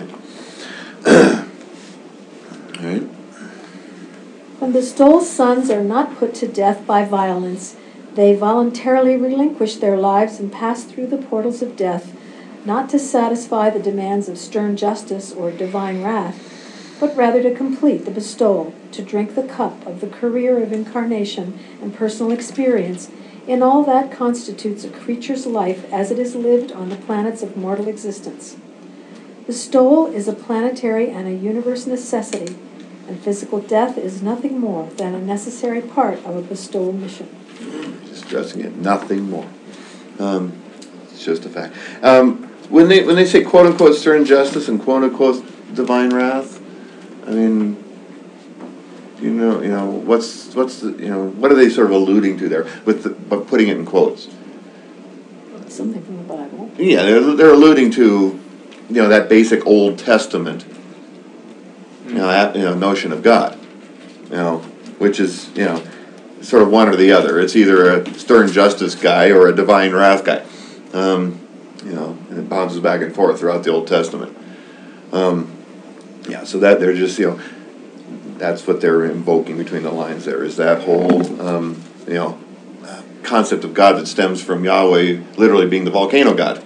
All right. When the Stole Sons are not put to death by violence, they voluntarily relinquish their lives and pass through the portals of death, not to satisfy the demands of stern justice or divine wrath, but rather to complete the bestowal, to drink the cup of the career of incarnation and personal experience in all that constitutes a creature's life as it is lived on the planets of mortal existence. Bestowal is a planetary and a universe necessity, and physical death is nothing more than a necessary part of a bestowal mission. Just stressing it, nothing more. It's just a fact. When they say quote unquote stern justice and quote unquote divine wrath, I mean, what's the what are they sort of alluding to there but putting it in quotes? Something from the Bible. Yeah, they're alluding to that basic Old Testament notion of God, which is sort of one or the other. It's either a stern justice guy or a divine wrath guy, and it bounces back and forth throughout the Old Testament. So that they're just that's what they're invoking between the lines. There is that whole concept of God that stems from Yahweh literally being the volcano god.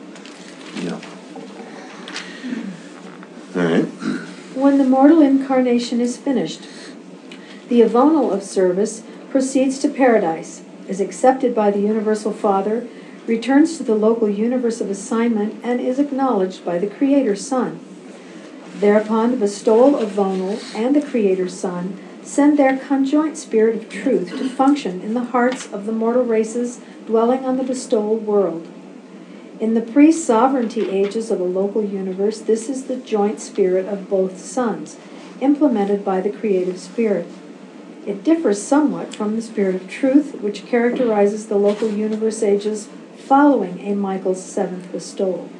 All right. When the mortal incarnation is finished, the avonal of service proceeds to paradise, is accepted by the Universal Father, returns to the local universe of assignment, and is acknowledged by the Creator Son. Thereupon the bestowal avonal and the Creator Son send their conjoint spirit of truth to function in the hearts of the mortal races dwelling on the bestowal world. In the pre-sovereignty ages of a local universe, this is the joint spirit of both sons, implemented by the creative spirit. It differs somewhat from the spirit of truth, which characterizes the local universe ages following a Michael's seventh bestowal.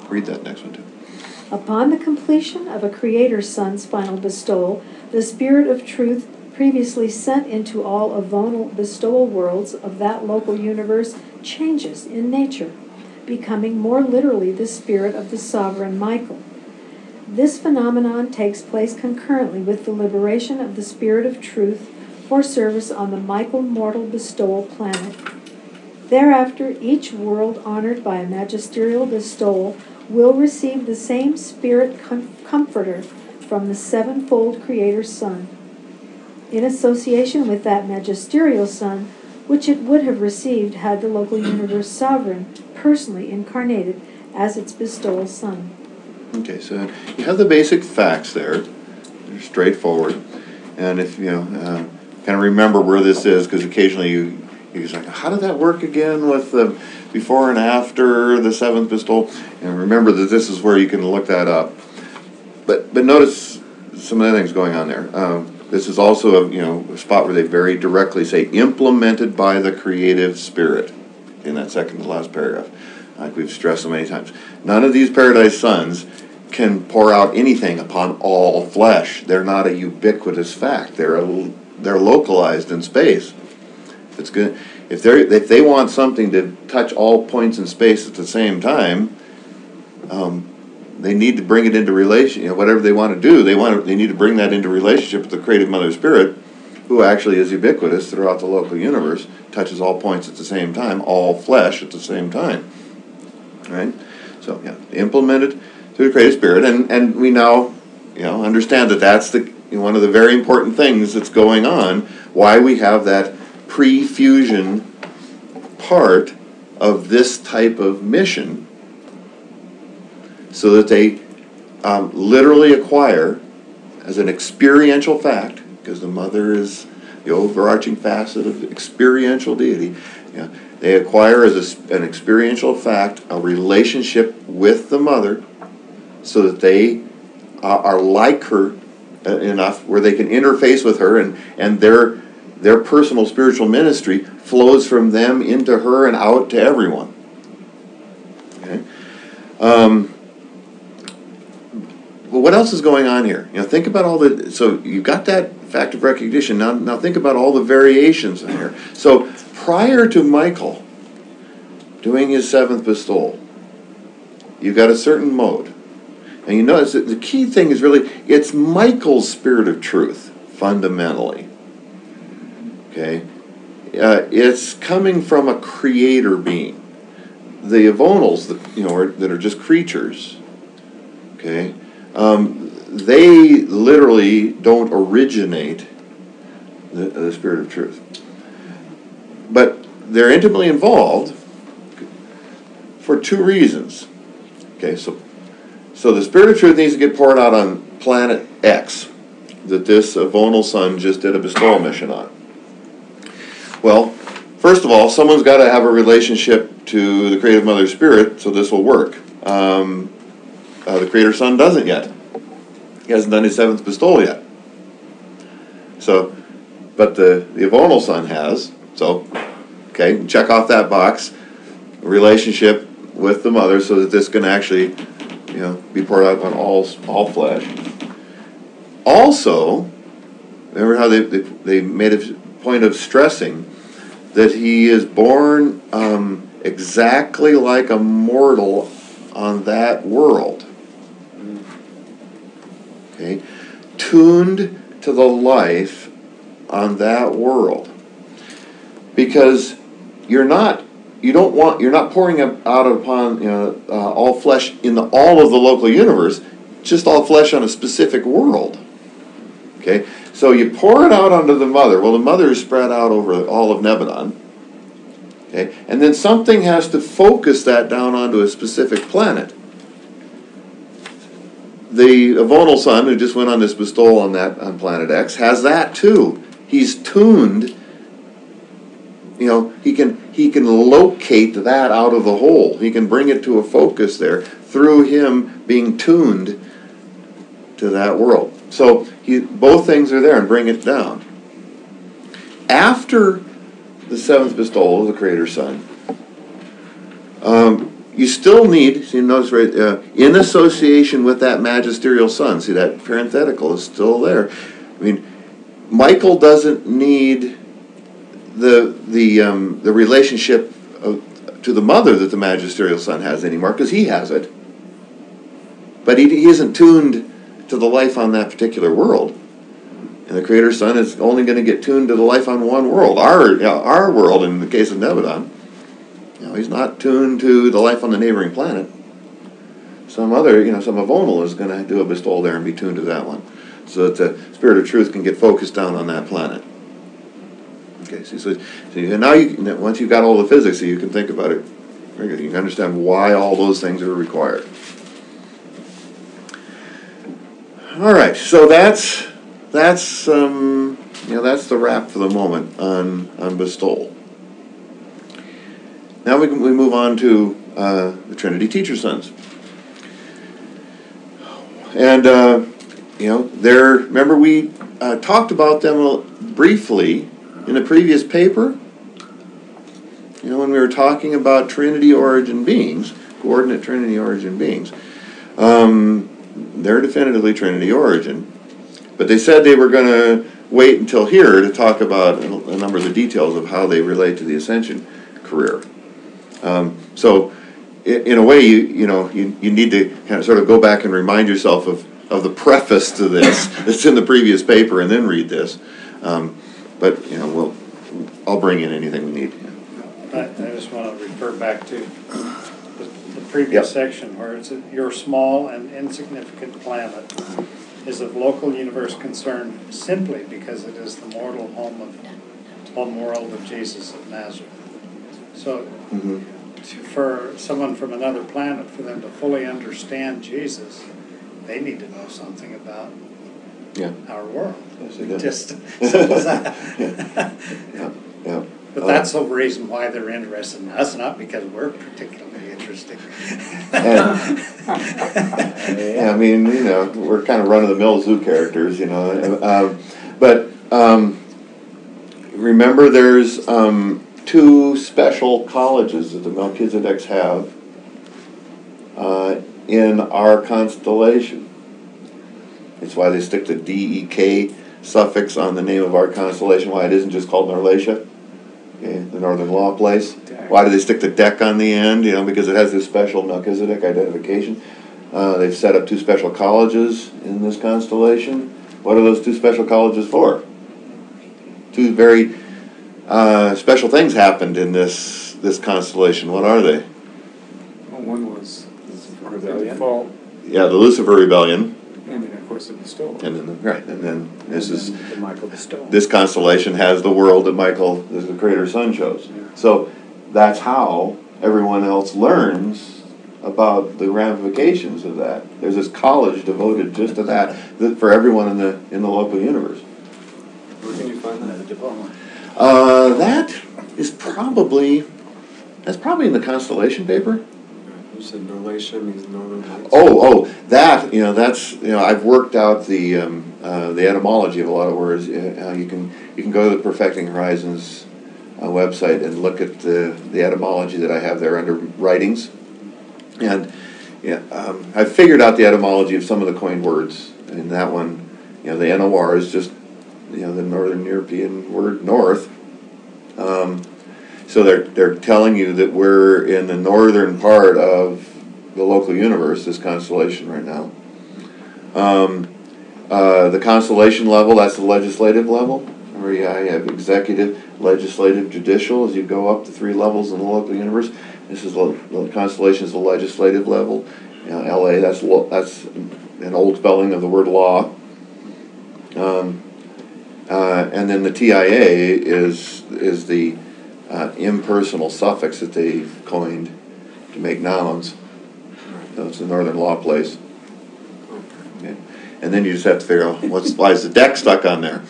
read that next one too. Upon the completion of a Creator Son's final bestowal, the Spirit of Truth previously sent into all avonal bestowal worlds of that local universe changes in nature, becoming more literally the spirit of the sovereign Michael. This phenomenon takes place concurrently with the liberation of the Spirit of Truth for service on the Michael mortal bestowal planet. Thereafter, each world honored by a magisterial bestowal will receive the same spirit comforter from the sevenfold Creator Son, in association with that magisterial Son, which it would have received had the local universe sovereign personally incarnated as its bestowal Son. Okay, so you have the basic facts there. They're straightforward. And if you kind of remember where this is, because occasionally you're like, how did that work again with the before and after the seventh bestowal? And remember that this is where you can look that up. But notice some of the things going on there. This is also a spot where they very directly say implemented by the creative spirit in that second to last paragraph, like we've stressed so many times. None of these paradise sons can pour out anything upon all flesh. They're not a ubiquitous fact. They're localized in space. It's good if they want something to touch all points in space at the same time. They need to bring it into relation. Whatever they want to do, they need to bring that into relationship with the creative Mother Spirit, who actually is ubiquitous throughout the local universe, touches all points at the same time, all flesh at the same time. Right? So implemented through the creative Spirit, and we now understand that that's one of the very important things that's going on. Why we have that pre-fusion part of this type of mission, so that they literally acquire as an experiential fact, because the mother is the overarching facet of experiential deity. They acquire as an experiential fact a relationship with the mother, so that they are like her enough where they can interface with her, and their personal spiritual ministry flows from them into her and out to everyone. Okay. But what else is going on here? Think about all the. So you've got that fact of recognition. Now think about all the variations in here. So prior to Michael doing his seventh bestowal, you've got a certain mode, and you notice that the key thing is really it's Michael's spirit of truth fundamentally. Okay, it's coming from a creator being. The avonals that are just creatures. Okay. They literally don't originate the spirit of truth. But they're intimately involved for two reasons. Okay, so the spirit of truth needs to get poured out on planet X that this avonal son just did a bestowal mission on. Well, first of all, someone's got to have a relationship to the creative Mother Spirit, so this will work. The Creator Son doesn't yet. He hasn't done his seventh bestowal yet. So, but the avonal son has. So, okay, check off that box. Relationship with the mother, so that this can actually, be poured out on all flesh. Also, remember how they made a point of stressing that he is born exactly like a mortal on that world. Okay, tuned to the life on that world, because you're not pouring out upon all flesh in all of the local universe, just all flesh on a specific world. Okay, so you pour it out onto the mother. Well, the mother is spread out over all of Nebadon. Okay, and then something has to focus that down onto a specific planet. The avonal son, who just went on this bestowal on planet X, has that too. He's tuned. He can locate that out of the whole. He can bring it to a focus there through him being tuned to that world. So both things are there and bring it down. After the seventh bestowal of the Creator Son, you still need, see, notice right, in association with that magisterial son. See, that parenthetical is still there. I mean, Michael doesn't need the relationship to the mother that the magisterial son has anymore, because he has it. But he isn't tuned to the life on that particular world. And the Creator Son is only going to get tuned to the life on one world, our world in the case of Nebadon. He's not tuned to the life on the neighboring planet. Some Avonal is going to do a bestowal there and be tuned to that one, so that the Spirit of Truth can get focused down on that planet. Okay, so now once you've got all the physics, so you can think about it. You can understand why all those things are required. All right, so that's the wrap for the moment on bestowal. Now we move on to the Trinity Teacher Sons, and remember we talked about them briefly in the previous paper. When we were talking about Trinity origin beings, coordinate Trinity origin beings. They're definitively Trinity origin, but they said they were going to wait until here to talk about a number of the details of how they relate to the Ascension career. So, in a way, you need to kind of sort of go back and remind yourself of the preface to this that's in the previous paper, and then read this. But I'll bring in anything we need. I just want to refer back to the previous section where it's your small and insignificant planet is of local universe concern simply because it is the mortal home world of Jesus of Nazareth. So for someone from another planet, for them to fully understand Jesus, they need to know something about our world. Yes, they do. Just simple as that. Yeah. But that's the reason why they're interested in us, not because we're particularly interesting. I mean, we're kind of run-of-the-mill zoo characters, but remember there's two special colleges that the Melchizedeks have in our constellation. It's why they stick the DEK suffix on the name of our constellation, why it isn't just called Norlatia, the Northern Law Place. Why do they stick the deck on the end? Because it has this special Melchizedek identification. They've set up two special colleges in this constellation. What are those two special colleges for? Two very special things happened in this constellation. What are they? Well, one was rebellion. Fall. Yeah, the Lucifer Rebellion. And then, of course, the bestowal. And then this is the Michael bestowal. This constellation has the world that Michael, the Creator Son, chose. Yeah. So that's how everyone else learns about the ramifications of that. There's this college devoted just to that for everyone in the local universe. Where can you find that? Diploma. That's probably in the constellation paper. You said Norlatia means northern lights. That's I've worked out the etymology of a lot of words. You can go to the Perfecting Horizons website and look at the etymology that I have there under writings, and I've figured out the etymology of some of the coined words. And that one, the NOR is just the Northern European word north. So they're telling you that we're in the northern part of the local universe, this constellation right now. The constellation level, that's the legislative level. Remember, I have executive, legislative, judicial. As you go up the three levels in the local universe, the constellation is the legislative level. LA, that's an old spelling of the word law. And then the TIA is the impersonal suffix that they've coined to make nouns. So it's the Northern Law Place. Okay. And then you just have to figure out why is the deck stuck on there.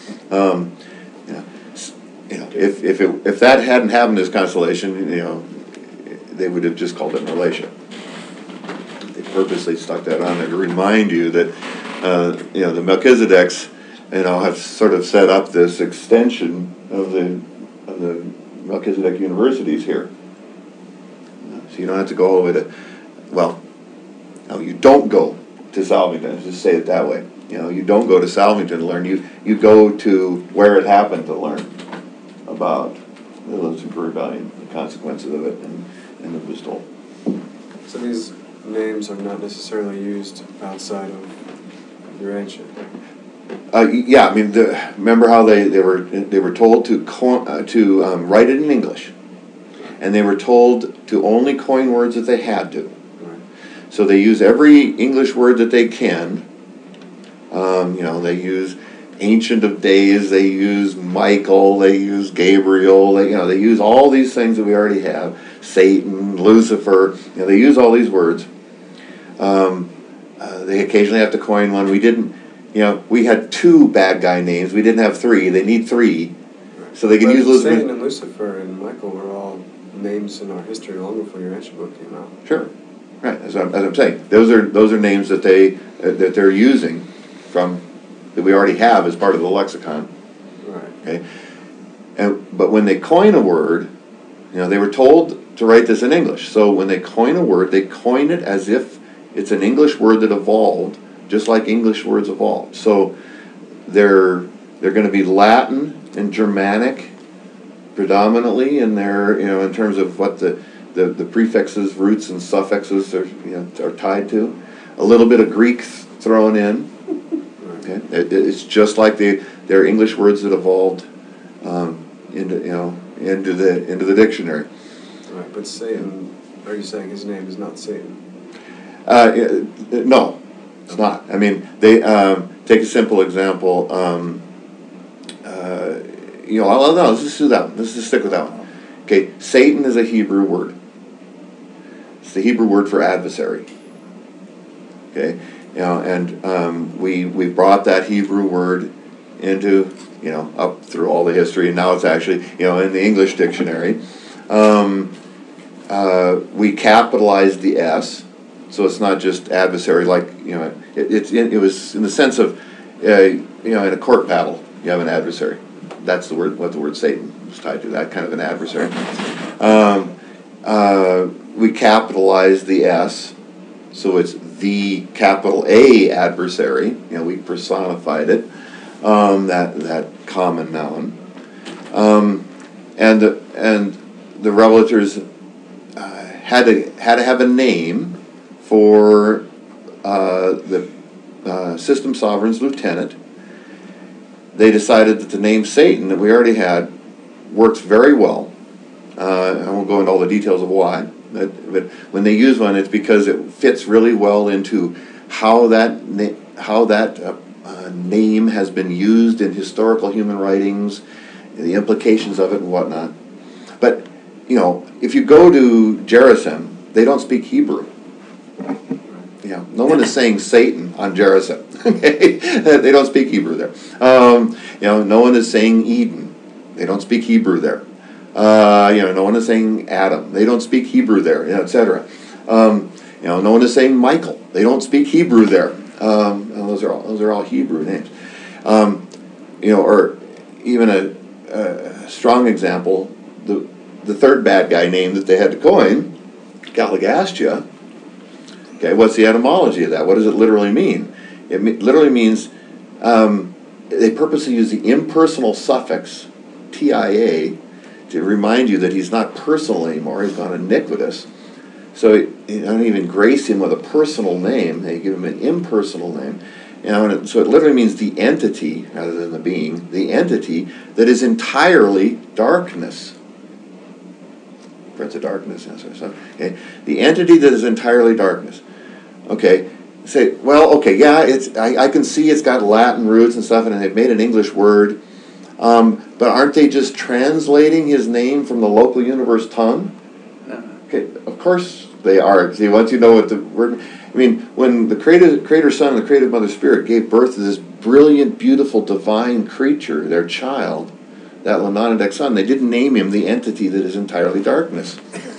If that hadn't happened in this constellation, they would have just called it Norlatia. They purposely stuck that on there to remind you that the Melchizedeks have sort of set up this extension of the Melchizedek universities here. So You don't have to go all the way to, well, no, you don't go to Salvington, let's just say it that way. You don't go to Salvington to learn, you go to where it happened to learn about the Elizabeth Rebellion, the consequences of it, and the bestowal. So these names are not necessarily used outside of your ancient. Yeah, I mean, remember how they were told to write it in English, and they were told to only coin words that they had to. Right. So they use every English word that they can. They use Ancient of Days, they use Michael, they use Gabriel, they use all these things that we already have. Satan, Lucifer, they use all these words. They occasionally have to coin one. We didn't, we had 2 bad guy names. We didn't have 3. They need 3. So they can But use Elizabeth. Satan and Lucifer and Michael were all names in our history long before your ancient book came out. Sure. Right, as I'm saying. Those are names that they're using from that we already have as part of the lexicon. Right. Okay. But when they coin a word, they were told to write this in English. So when they coin a word, they coin it as if it's an English word that evolved, just like English words evolved. So they're going to be Latin and Germanic predominantly in their, in terms of what the prefixes, roots, and suffixes are tied to. A little bit of Greek thrown in. Okay, it's just like their English words that evolved into the dictionary. Right, but Satan, are you saying his name is not Satan? No, it's not. I mean, they take a simple example. Let's just do that one. Let's just stick with that one. Okay, Satan is a Hebrew word. It's the Hebrew word for adversary. Okay, and we brought that Hebrew word into up through all the history, and now it's actually in the English dictionary. We capitalized the S, so it's not just adversary. Like it was in the sense of in a court battle you have an adversary. That's the word. What the word Satan is tied to, that kind of an adversary. We capitalized the S, so it's the capital A adversary. We personified it. That common noun. And the revelators had to have a name for the system sovereign's lieutenant. They decided that the name Satan that we already had works very well. I won't go into all the details of why, but when they use one, it's because it fits really well into how that name has been used in historical human writings, the implications of it and whatnot. But if you go to Gerizim, they don't speak Hebrew. No one is saying Satan on Gerizim. They don't speak Hebrew there. No one is saying Eden. They don't speak Hebrew there. No one is saying Adam. They don't speak Hebrew there, etc. No one is saying Michael. They don't speak Hebrew there. Those are all Hebrew names. Or even a strong example, the third bad guy name that they had to coin, Galligastia. Okay, what's the etymology of that? What does it literally mean? It literally means they purposely use the impersonal suffix TIA to remind you that he's not personal anymore. He's gone iniquitous. So you don't even grace him with a personal name. They give him an impersonal name. So it literally means the entity, rather than the being, the entity that is entirely darkness. Prince of Darkness. Okay. The entity that is entirely darkness. Okay. Say, well, okay, yeah, I can see it's got Latin roots and stuff, and they've made an English word. But aren't they just translating his name from the local universe tongue? Okay, of course they are. See, once you know what the word... I mean, when the Creator Son and the Creative Mother Spirit gave birth to this brilliant, beautiful, divine creature, their child, that Lenonadic son, they didn't name him the entity that is entirely darkness.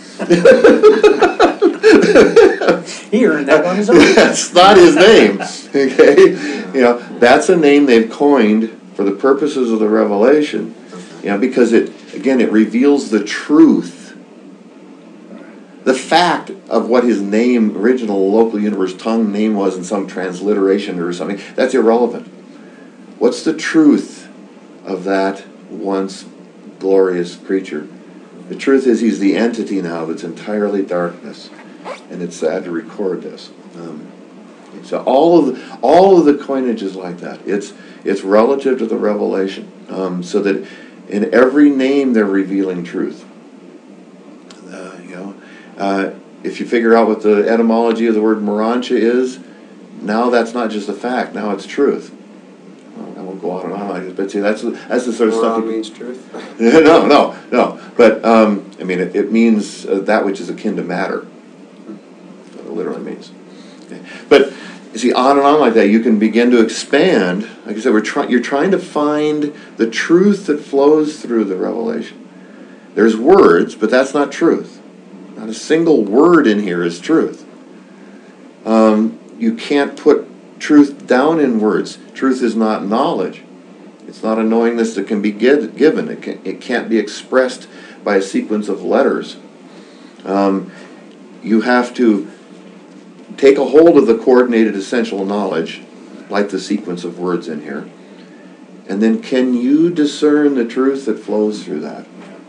He earned that on his own. That's not his name. Okay, that's a name they've coined for the purposes of the revelation. Because it reveals the truth The fact of what his name, original local universe tongue name was in some transliteration or something, that's irrelevant. What's the truth of that once glorious creature? The truth is he's the entity now that's entirely darkness, and it's sad to record this. So all of the coinage is like that. It's relative to the revelation, so that in every name they're revealing truth. If you figure out what the etymology of the word Morancha is, now that's not just a fact. Now it's truth. Well, I won't go on and on like this, but see, that's the sort of stuff. Moran means truth. No. But I mean, it means that which is akin to matter. That's what it literally means. Okay. But you see, on and on like that, you can begin to expand. Like I said, you're trying to find the truth that flows through the revelation. There's words, but that's not truth. Not a single word in here is truth. You can't put truth down in words. Truth is not knowledge. It's not a knowingness that can be given. It can't be expressed by a sequence of letters. You have to take a hold of the coordinated essential knowledge, like the sequence of words in here, and then can you discern the truth that flows through that?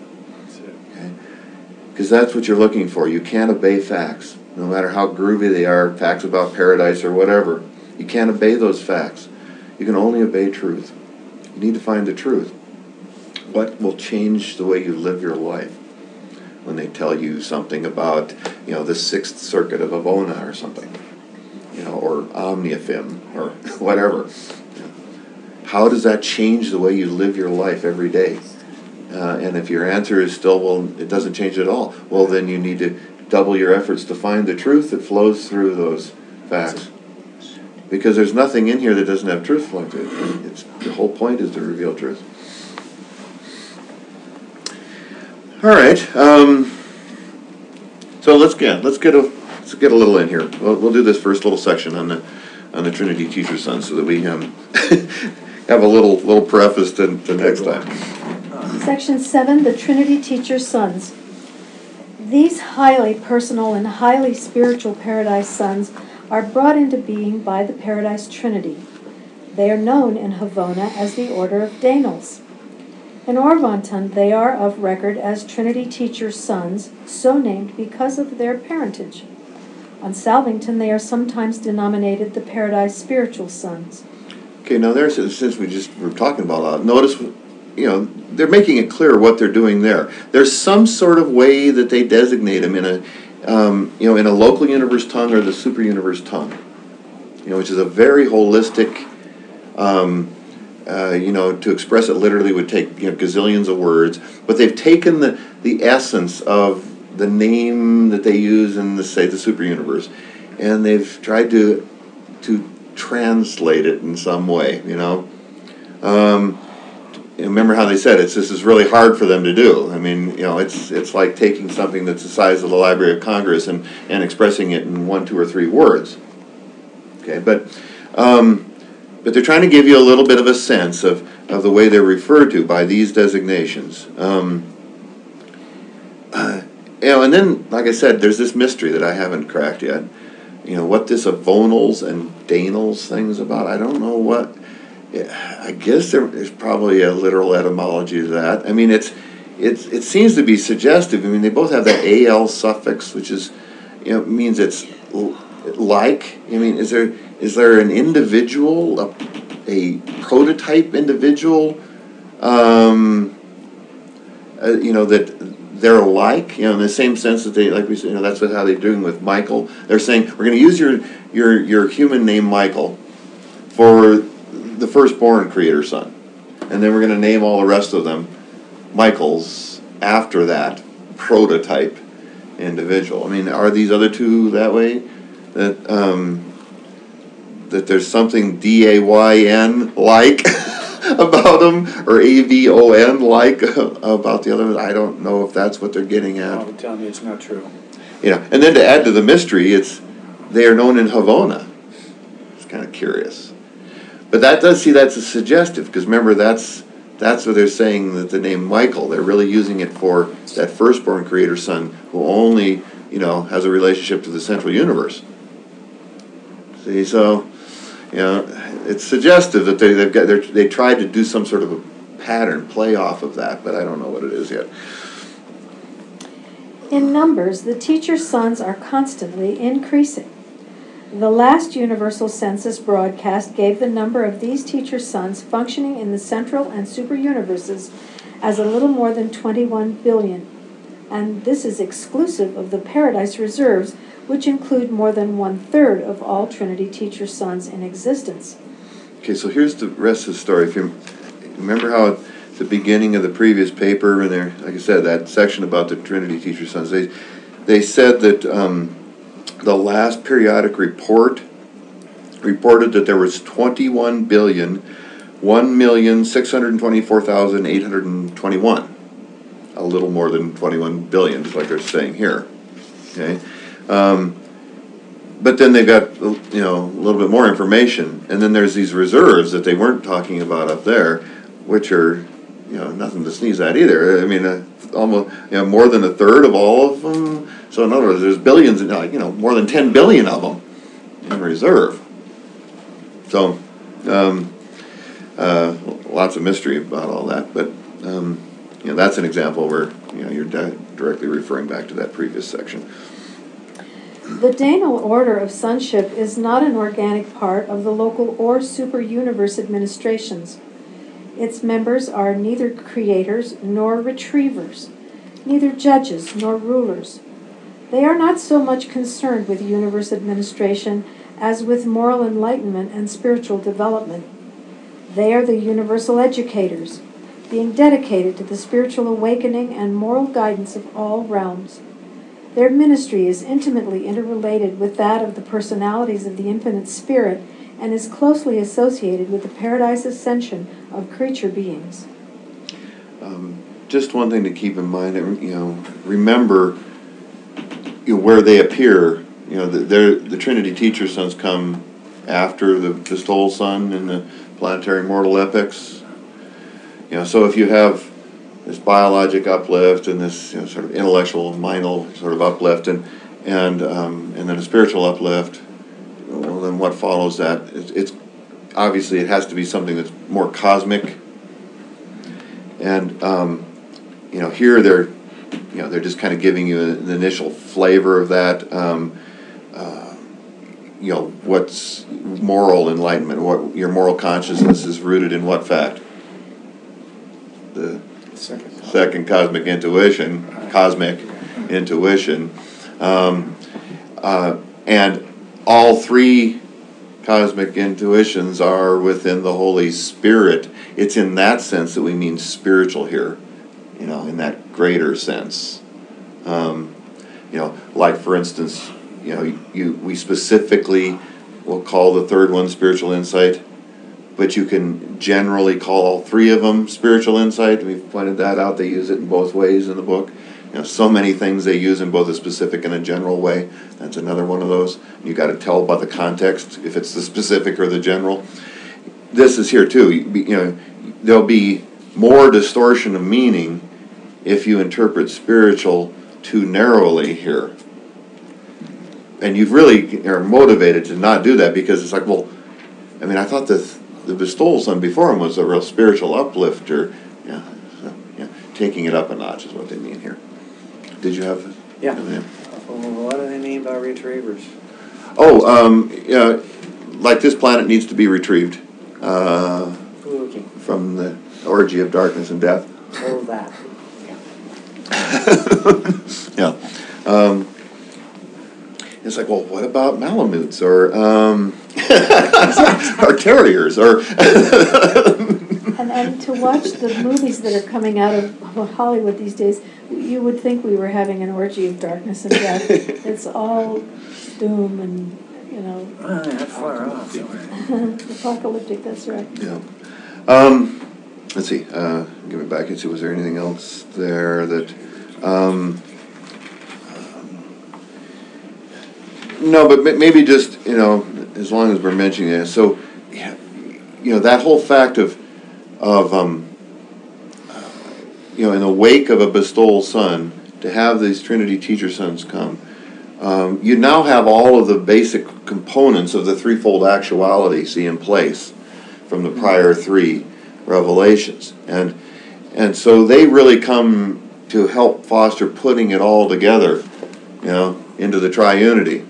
Because that's what you're looking for. You can't obey facts, no matter how groovy they are, facts about paradise or whatever. You can't obey those facts. You can only obey truth. You need to find the truth. What will change the way you live your life when they tell you something about, the Sixth Circuit of Avona or something, or Omniafim or whatever. How does that change the way you live your life every day? And if your answer is still, well, it doesn't change at all, well, then you need to double your efforts to find the truth that flows through those facts. Because there's nothing in here that doesn't have truth flowing through it. The whole point is to reveal truth. All right. So let's get a little in here. We'll do this first little section on the Trinity Teacher Son, so that we have a little preface to next time. Section 7, the Trinity Teacher Sons. These highly personal and highly spiritual Paradise Sons are brought into being by the Paradise Trinity. They are known in Havona as the Order of Danels. In Orvonton, they are of record as Trinity Teacher Sons, so named because of their parentage. On Salvington, they are sometimes denominated the Paradise Spiritual Sons. Okay, now since we're talking about that, notice, they're making it clear what they're doing there. There's some sort of way that they designate them in a local universe tongue or the super universe tongue, which is a very holistic, to express it literally would take gazillions of words, but they've taken the essence of the name that they use in the super universe, and they've tried to translate it in some way. Remember how they said this is really hard for them to do. I mean, it's like taking something that's the size of the Library of Congress and expressing it in 1, 2, or 3 words. Okay, but they're trying to give you a little bit of a sense of the way they're referred to by these designations. And then, like I said, there's this mystery that I haven't cracked yet. What this Avonals and Danels thing's about, I don't know what. I guess there's probably a literal etymology to that. I mean, it seems to be suggestive. I mean, they both have that al suffix, which is, means it's like. I mean, is there an individual, a prototype individual, that they're alike? In the same sense that they, like we said, that's how they're doing with Michael. They're saying we're going to use your human name Michael for the firstborn creator son, and then we're going to name all the rest of them Michaels after that prototype individual. I mean, are these other two that way? That there's something DAYN like about them, or AVON like about the other? I don't know if that's what they're getting at. I would tell me it's not true. And then to add to the mystery, they are known in Havona. It's kind of curious. But that's a suggestive, because remember, that's what they're saying, that the name Michael, they're really using it for that firstborn creator son who only has a relationship to the central universe. See, so, it's suggestive that they tried to do some sort of a pattern, play off of that, but I don't know what it is yet. In numbers, the teacher sons are constantly increasing. The last universal census broadcast gave the number of these teacher sons functioning in the central and super universes as a little more than 21 billion. And this is exclusive of the Paradise Reserves, which include more than 1/3 of all Trinity teacher sons in existence. Okay, so here's the rest of the story. If you remember how at the beginning of the previous paper, and there, like I said, that section about the Trinity teacher sons, they said that the last periodic report reported that there was 21,1,624,821. A little more than 21 billion, just like they're saying here. Okay, but then they've got a little bit more information, and then there's these reserves that they weren't talking about up there, which are nothing to sneeze at either. I mean, almost more than 1/3 of all of them. So in other words, there's billions, more than 10 billion of them in reserve. So lots of mystery about all that, but that's an example where you're directly referring back to that previous section. The Danal order of sonship is not an organic part of the local or super universe administrations. Its members are neither creators nor retrievers, neither judges nor rulers. They are not so much concerned with universe administration as with moral enlightenment and spiritual development. They are the universal educators, being dedicated to the spiritual awakening and moral guidance of all realms. Their ministry is intimately interrelated with that of the personalities of the infinite spirit and is closely associated with the paradise ascension of creature beings. Just one thing to keep in mind, remember where they appear. The Trinity teacher sons come after the bestowal sun in the planetary mortal epics. So if you have this biologic uplift and this sort of intellectual, mindal sort of uplift, and then a spiritual uplift, well, then what follows that? It's obviously it has to be something that's more cosmic. And here they're just kind of giving you an initial flavor of that. What's moral enlightenment? What your moral consciousness is rooted in? What fact? The second cosmic intuition, and all three cosmic intuitions are within the Holy Spirit. It's in that sense that we mean spiritual here, in that greater sense. Like for instance, we specifically will call the third one spiritual insight, but you can generally call all three of them spiritual insight. We've pointed that out. They use it in both ways in the book. So many things they use in both a specific and a general way. That's another one of those. You got to tell by the context if it's the specific or the general. This is here too. There'll be more distortion of meaning if you interpret spiritual too narrowly here. And you really are motivated to not do that because it's like, well, I thought the bestowal son before him was a real spiritual uplifter. Taking it up a notch is what they mean here. Did you have? Yeah. What do they mean by retrievers? Like this planet needs to be retrieved Okay. from the orgy of darkness and death. All that. Yeah. It's like, well, what about Malamutes or or terriers or? And to watch the movies that are coming out of Hollywood these days, you would think we were having an orgy of darkness and death. It's all doom and, Not far off. apocalyptic, that's right. Yeah. Let's see. Give it back and see. Was there anything else there that? No, but maybe just as long as we're mentioning it. So, that whole fact of in the wake of a bestowal son, to have these Trinity teacher sons come, you now have all of the basic components of the threefold actuality, see, in place from the prior three revelations. And so they really come to help foster putting it all together, into the triunity,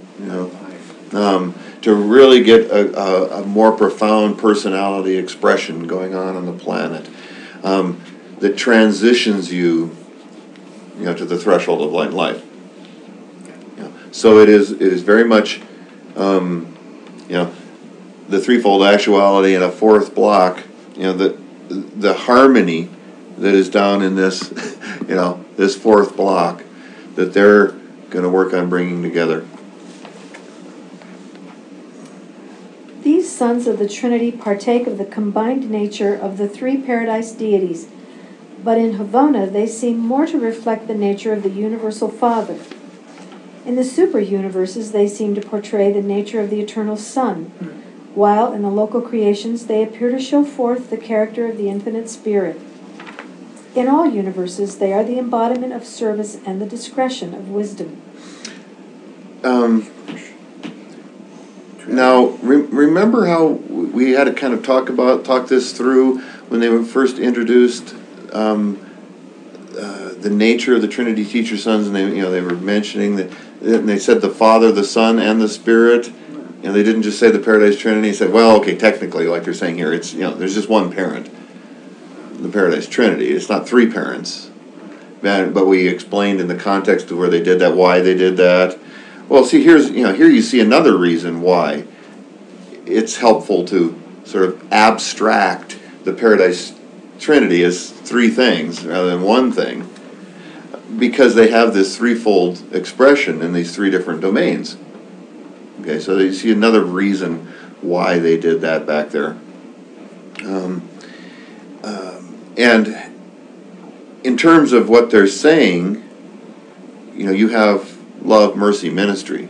to really get a more profound personality expression going on the planet, that transitions you, to the threshold of light and life. So it is very much, the threefold actuality and a fourth block, the harmony that is down in this, this fourth block that they're going to work on bringing together. These sons of the Trinity partake of the combined nature of the three paradise deities, but in Havona they seem more to reflect the nature of the universal Father. In the super-universes they seem to portray the nature of the eternal Son, while in the local creations they appear to show forth the character of the infinite Spirit. In all universes they are the embodiment of service and the discretion of wisdom. Now, remember how we had to kind of talk this through when they were first introduced the nature of the Trinity teacher sons, and they were mentioning that, and they said the Father, the Son, and the Spirit. They didn't just say the Paradise Trinity. They said, well, okay, technically, like they're saying here, it's there's just one parent, the Paradise Trinity. It's not three parents, but we explained in the context of where they did that, why they did that. Well, see, here you see another reason why it's helpful to sort of abstract the Paradise Trinity as three things rather than one thing, because they have this threefold expression in these three different domains. Okay, so you see another reason why they did that back there. And in terms of what they're saying, you have love, mercy, ministry,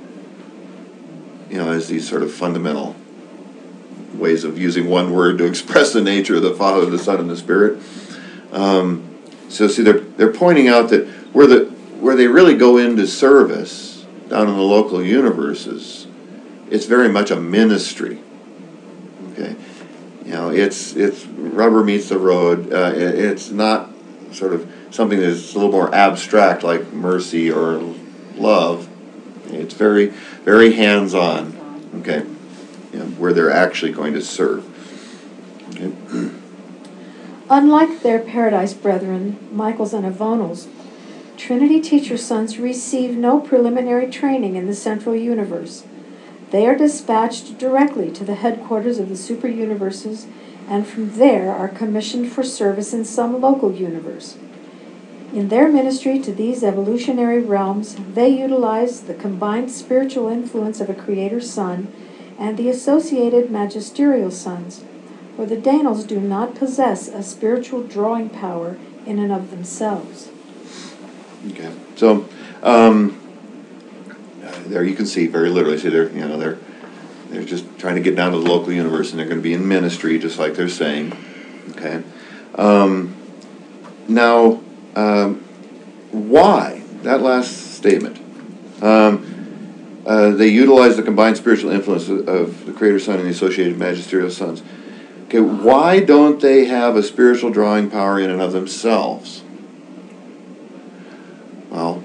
as these sort of fundamental ways of using one word to express the nature of the Father, the Son, and the Spirit. So see, they're pointing out that where they really go into service down in the local universes, it's very much a ministry. Okay, it's rubber meets the road. It's not sort of something that's a little more abstract like mercy or love. It's very, very hands-on. Okay, where they're actually going to serve. Okay. Unlike their paradise brethren, Michael's and Avonals, Trinity teacher sons receive no preliminary training in the central universe. They are dispatched directly to the headquarters of the super universes, and from there are commissioned for service in some local universe. In their ministry to these evolutionary realms, they utilize the combined spiritual influence of a Creator Son and the associated magisterial sons, for the Danels do not possess a spiritual drawing power in and of themselves. Okay, so there you can see very literally. See, they're just trying to get down to the local universe, and they're going to be in ministry, just like they're saying. Okay, now why that last statement? They utilize the combined spiritual influence of the Creator Son and the associated magisterial sons. Okay, why don't they have a spiritual drawing power in and of themselves? Well,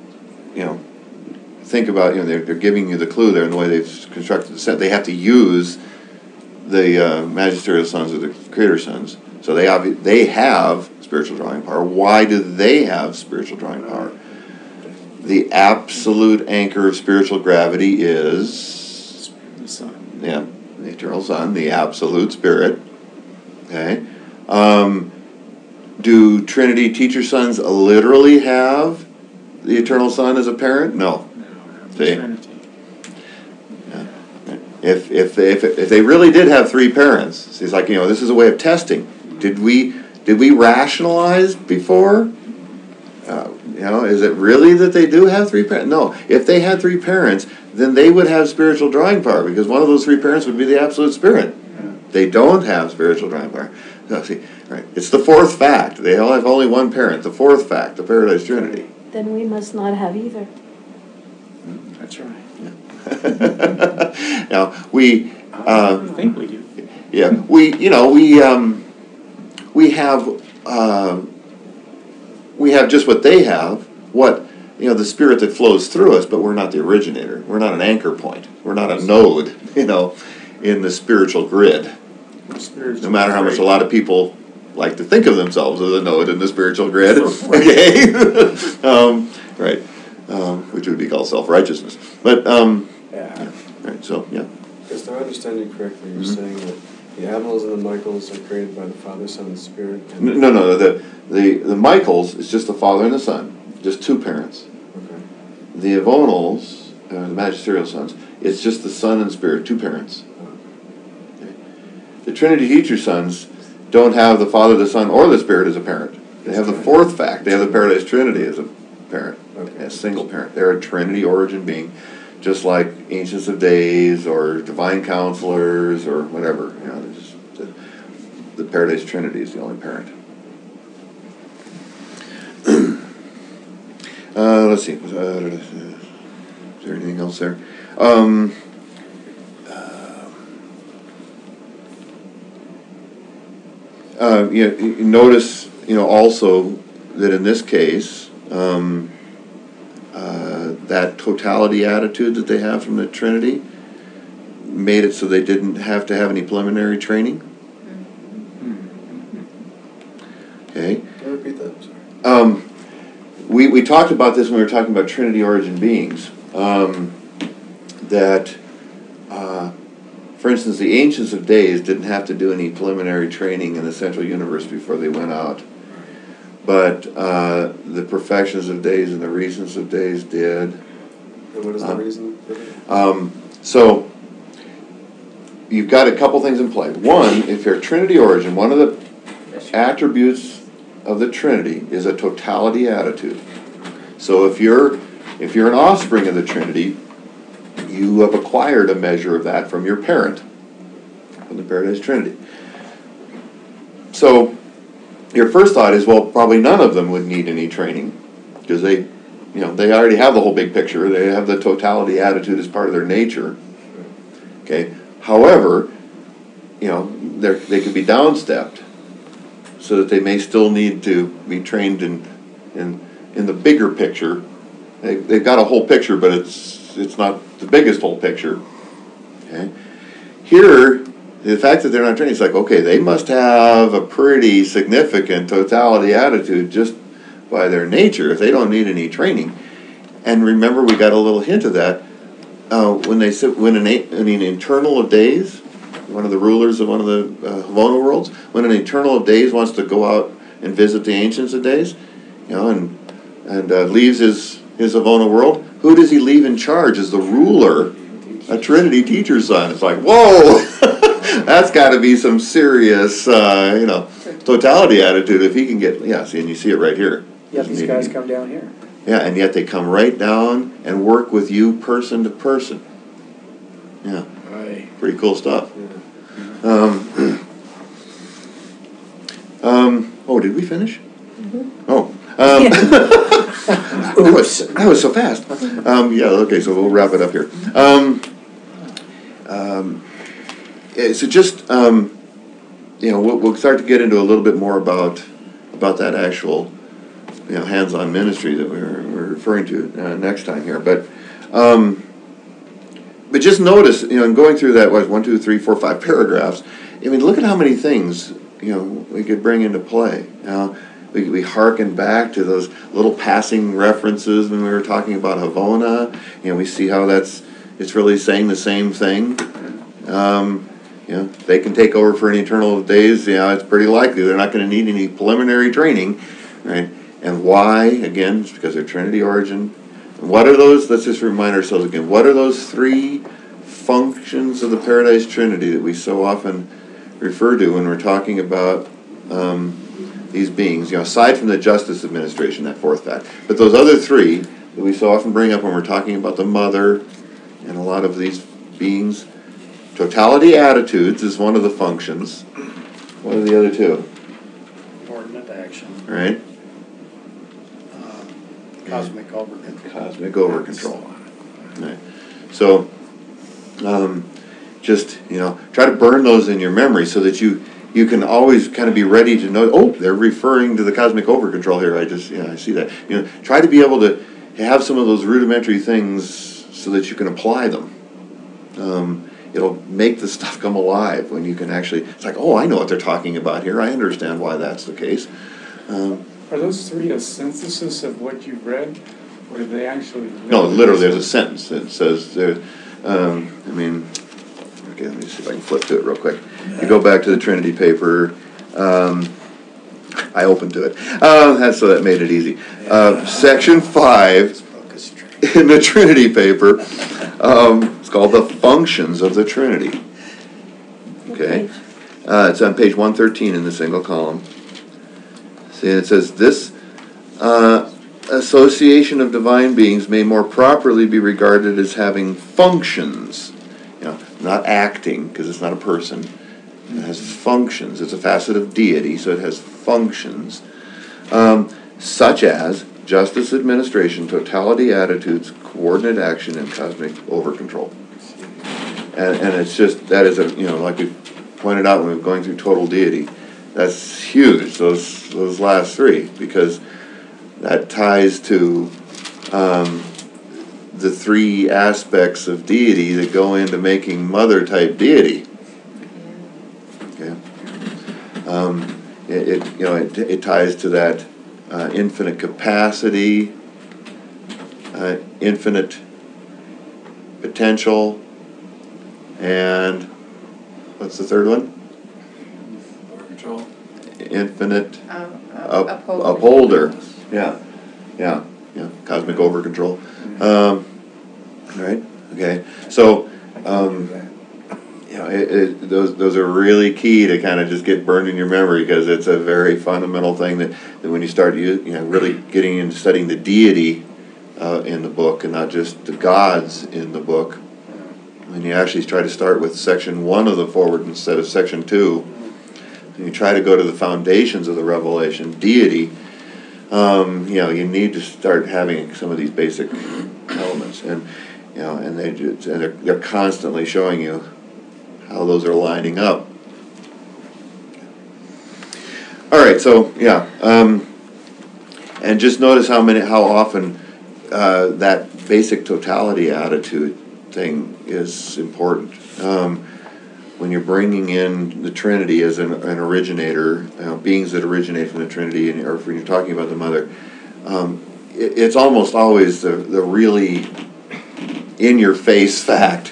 think about, they're giving you the clue there in the way they've constructed the set. They have to use the magisterial sons or the Creator sons. So they have spiritual drawing power. Why do they have spiritual drawing power? The absolute anchor of spiritual gravity is The Son. Yeah, the eternal Son, the absolute Spirit. Okay. Do Trinity teacher sons literally have the eternal Son as a parent? No. See? Yeah. If they really did have three parents, see, it's like, this is a way of testing. Did we rationalize before? Is it really that they do have three parents? No. If they had three parents, then they would have spiritual drawing power, because one of those three parents would be the absolute Spirit. They don't have spiritual drawing power. No, see, right? It's the fourth fact. They all have only one parent. The fourth fact, the Paradise Trinity. Then we must not have either. That's right. Now, we, I think we do. yeah, we have just what they have, the spirit that flows through us, but we're not the originator. We're not an anchor point. We're not a node, in the spiritual grid. No matter how much a lot of people like to think of themselves as a node in the spiritual grid, okay? Right. Which would be called self-righteousness. But, Yeah. right, so, yeah. If I understand you correctly, you're saying that the Admirals and the Michaels are created by the Father, Son, and Spirit? And No, the Michaels is just the Father and the Son, just two parents. Okay. The Avonals, the magisterial sons, it's just the Son and Spirit, two parents. Okay. The Trinity teacher sons don't have the Father, the Son, or the Spirit as a parent. They have the fourth fact. They have the Paradise Trinity as a parent, a single parent. They're a Trinity origin being, just like Ancients of Days or Divine Counselors or whatever. They're just, the Paradise Trinity is the only parent. Let's see. Is there anything else there? You notice, also that in this case, that totality attitude that they have from the Trinity made it so they didn't have to have any preliminary training. Okay. Can you repeat that? I'm sorry. We talked about this when we were talking about Trinity origin beings. That, for instance, the Ancients of Days didn't have to do any preliminary training in the central universe before they went out. But the Perfections of Days and the Reasons of Days did. And what is the reason for that? So, you've got a couple things in play. One, if you're a Trinity origin, one of the attributes of the Trinity is a totality attitude. So if you're an offspring of the Trinity, you have acquired a measure of that from your parent, from the Paradise Trinity. So your first thought is, well, probably none of them would need any training because they already have the whole big picture. They have the totality attitude as part of their nature. Okay. However, they could be downstepped so that they may still need to be trained in the bigger picture. They've got a whole picture, but it's not the biggest whole picture. Okay. Here, the fact that they're not trained, it's like, okay, they must have a pretty significant totality attitude just by their nature if they don't need any training. And remember, we got a little hint of that when an Eternal of Days, one of the rulers of one of the Havona worlds, when an Eternal of Days wants to go out and visit the Ancients of Days, and leaves his Havona world, who does he leave in charge as the ruler? A Trinity teacher son. It's like, whoa, that's got to be some serious, totality attitude if he can get. Yeah, see, and you see it right here. Yeah, these guys come down here. Yeah, and yet they come right down and work with you person to person. Yeah, Right. pretty cool stuff. Oh, did we finish? Oh. That was so fast. Okay, so we'll wrap it up here. So just, we'll start to get into a little bit more about that actual, hands-on ministry that we're referring to next time here. But just notice, in going through that, 1, 2, 3, 4, 5 paragraphs, look at how many things, we could bring into play. We hearken back to those little passing references when we were talking about Havona. We see how it's really saying the same thing. They can take over for an Eternal Days. It's pretty likely they're not going to need any preliminary training, right? And why? Again, it's because they're Trinity origin. And what are those? Let's just remind ourselves again. What are those three functions of the Paradise Trinity that we so often refer to when we're talking about these beings, aside from the justice administration, that fourth fact. But those other three that we so often bring up when we're talking about the mother and a lot of these beings, totality attitudes is one of the functions. What are the other two? Ordinate action. Right? Cosmic over control. Cosmic over control. Right. So, just, try to burn those in your memory so that you can always kind of be ready to know, oh, they're referring to the cosmic over-control here. I see that. Try to be able to have some of those rudimentary things so that you can apply them. It'll make the stuff come alive when you can actually, it's like, oh, I know what they're talking about here. I understand why that's the case. Are those three a synthesis of what you've read? Or do they actually... No, literally, there's a sentence that says, okay, let me see if I can flip to it real quick. You go back to the Trinity paper. I opened to it. So that made it easy. Section 5 in the Trinity paper. It's called The Functions of the Trinity. Okay. It's on page 113 in the single column. See, it says, this association of divine beings may more properly be regarded as having functions. Not acting, because it's not a person. It has functions. It's a facet of deity, so it has functions. Such as justice, administration, totality, attitudes, coordinate action, and cosmic over-control. And it's just, that is like we pointed out when we were going through total deity, that's huge, those last three, because that ties to the three aspects of deity that go into making mother-type deity. Okay. It ties to that infinite capacity, infinite potential, and what's the third one? Control. Infinite Upholder. upholder. Yeah. Cosmic over control. Right. Okay. So, those are really key to kind of just get burned in your memory, because it's a very fundamental thing that when you start really getting into studying the deity in the book and not just the gods in the book, when you actually try to start with section 1 of the forward instead of section 2, and you try to go to the foundations of the revelation, deity, you need to start having some of these basic elements, and they're constantly showing you how those are lining up. All right, so and just notice how often that basic totality attitude thing is important. When you're bringing in the Trinity as an originator, beings that originate from the Trinity, or when you're talking about the Mother, it's almost always the really in-your-face fact.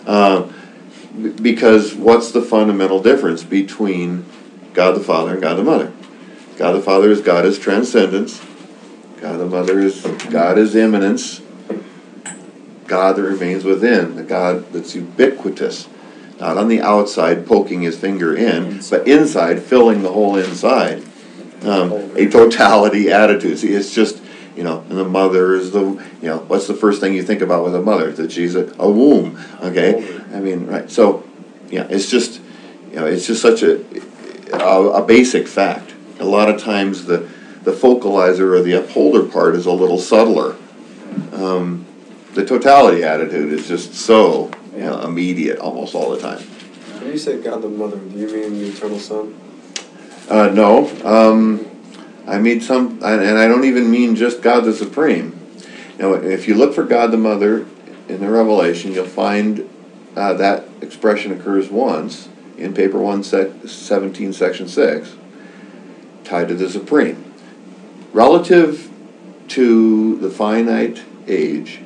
Because what's the fundamental difference between God the Father and God the Mother? God the Father is God as transcendence. God the Mother is God as immanence. God that remains within, the God that's ubiquitous. Not on the outside poking his finger in, but inside, filling the whole inside. A totality attitude. See, it's just, and the mother is what's the first thing you think about with a mother? That she's a womb, okay? Right. So, it's just such a basic fact. A lot of times the focalizer or the upholder part is a little subtler. The totality attitude is just so immediate almost all the time. When you say God the Mother, do you mean the Eternal Son? No. I mean and I don't even mean just God the Supreme. If you look for God the Mother in the Revelation, you'll find that expression occurs once in paper 117, section 6, tied to the Supreme. Relative to the finite age,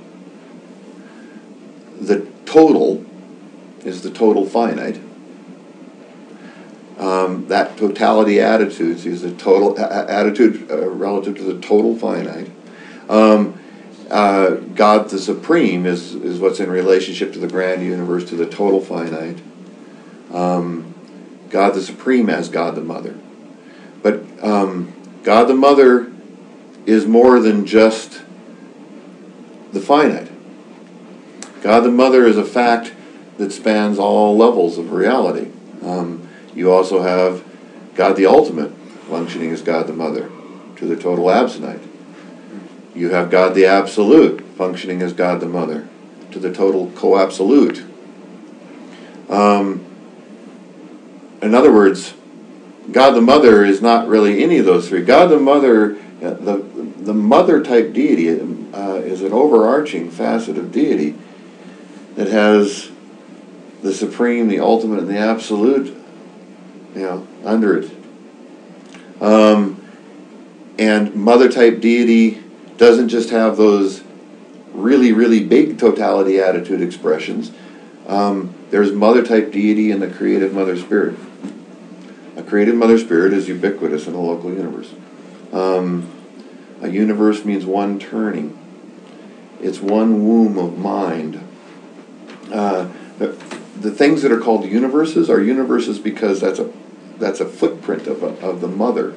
the total is the total finite. That totality attitude is the total attitude relative to the total finite. God the Supreme is what's in relationship to the grand universe, to the total finite. God the Supreme as God the Mother. But God the Mother is more than just the finite. God the Mother is a fact that spans all levels of reality. You also have God the Ultimate functioning as God the Mother to the total absonite. You have God the Absolute functioning as God the Mother. to the total co-absolute. In other words, God the Mother is not really any of those three. God the Mother, the mother type deity is an overarching facet of deity that has the supreme, the ultimate, and the absolute, under it. And mother type deity doesn't just have those really, really big totality attitude expressions. There's mother type deity in the creative mother spirit. A creative mother spirit is ubiquitous in the local universe. A universe means one turning. It's one womb of mind. The things that are called universes are universes because that's a footprint of the mother.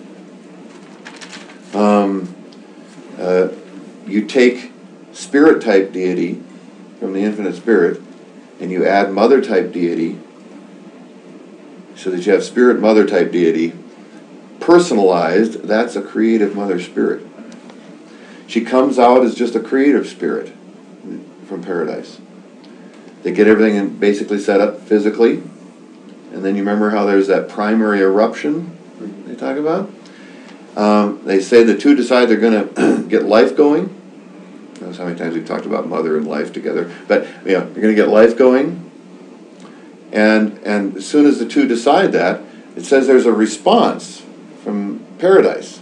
You take spirit type deity from the infinite spirit and you add mother type deity so that you have spirit mother type deity personalized. That's a creative mother spirit. She comes out as just a creative spirit from paradise. They get everything basically set up physically, and then you remember how there's that primary eruption they talk about? They say the two decide they're going to get life going. That's how many times we've talked about mother and life together. But you're going to get life going, and as soon as the two decide that, it says there's a response from paradise.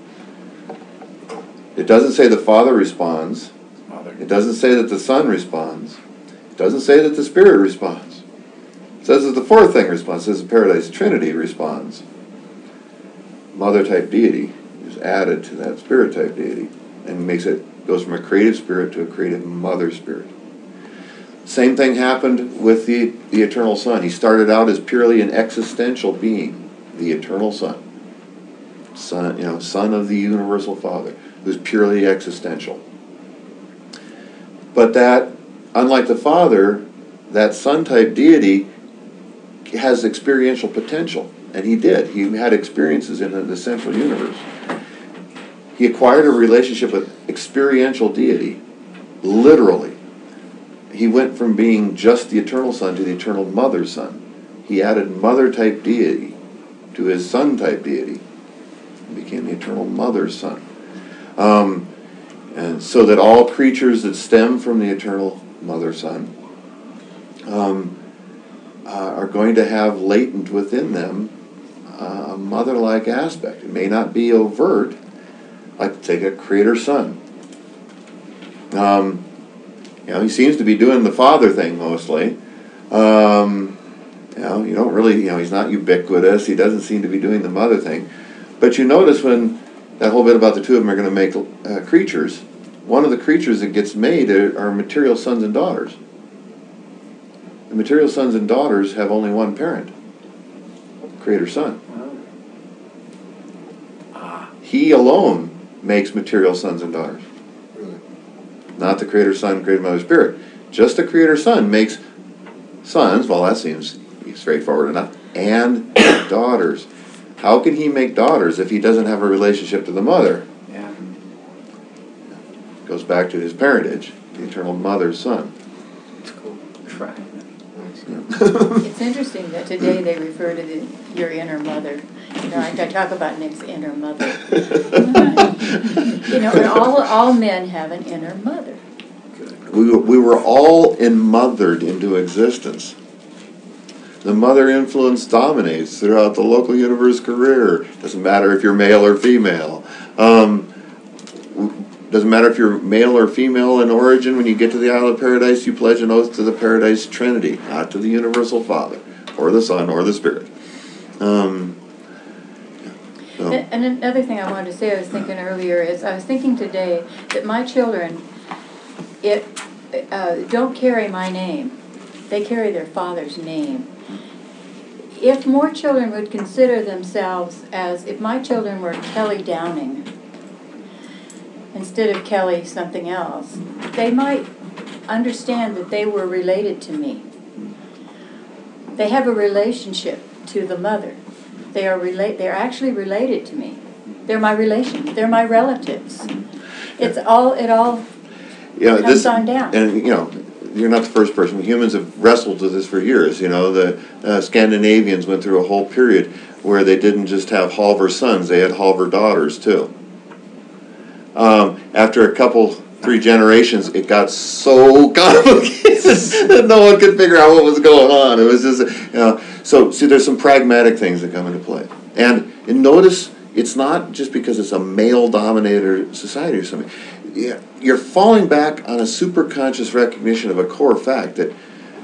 It doesn't say the Father responds. It doesn't say that the Son responds. It doesn't say that the Spirit responds. It says that the fourth thing responds. It says the Paradise Trinity responds. Mother type deity is added to that spirit type deity and goes from a creative spirit to a creative mother spirit. Same thing happened with the Eternal Son. He started out as purely an existential being, the Eternal Son. Son of the Universal Father, who's purely existential. But that, unlike the Father, that Son type deity has experiential potential. And he did. He had experiences in the central universe. He acquired a relationship with experiential deity, literally. He went from being just the Eternal Son to the Eternal Mother Son. He added mother-type deity to his Son-type deity. He became the Eternal Mother Son. And so that all creatures that stem from the Eternal Mother Son are going to have latent within them a mother-like aspect. It may not be overt, like take a Creator Son. He seems to be doing the Father thing mostly. You don't really, he's not ubiquitous. He doesn't seem to be doing the mother thing. But you notice when that whole bit about the two of them are going to make creatures, one of the creatures that gets made are material sons and daughters. The material sons and daughters have only one parent, Creator Son. He alone makes material sons and daughters. Really? Not the Creator Son, Creator Mother Spirit. Just the Creator Son makes sons, well that seems straightforward enough, and daughters. How can he make daughters if he doesn't have a relationship to the mother? Yeah. Goes back to his parentage, the Eternal Mother Son. That's cool. Right. Nice. It's interesting that today they refer to your inner mother. I talk about Nick's inner mother. And all men have an inner mother. We were all mothered into existence. The mother influence dominates throughout the local universe career. Doesn't matter if you're male or female. Doesn't matter if you're male or female in origin. When you get to the Isle of Paradise, you pledge an oath to the Paradise Trinity, not to the Universal Father, or the Son, or the Spirit. And another thing I wanted to say, I was thinking earlier, is I was thinking today that my children don't carry my name. They carry their father's name. If more children would consider themselves as, if my children were Kelly Downing instead of Kelly something else, they might understand that they were related to me. They have a relationship to the mother. They're actually related to me. They're my relations. They're my relatives. It all comes on down. And you're not the first person. Humans have wrestled with this for years. You know, the Scandinavians went through a whole period where they didn't just have Halvar sons; they had Halvar daughters too. After a couple, 3 generations, it got so complicated that no one could figure out what was going on. It was just, you know. So, see, there's some pragmatic things that come into play, and notice it's not just because it's a male-dominated society or something. You're falling back on a superconscious recognition of a core fact that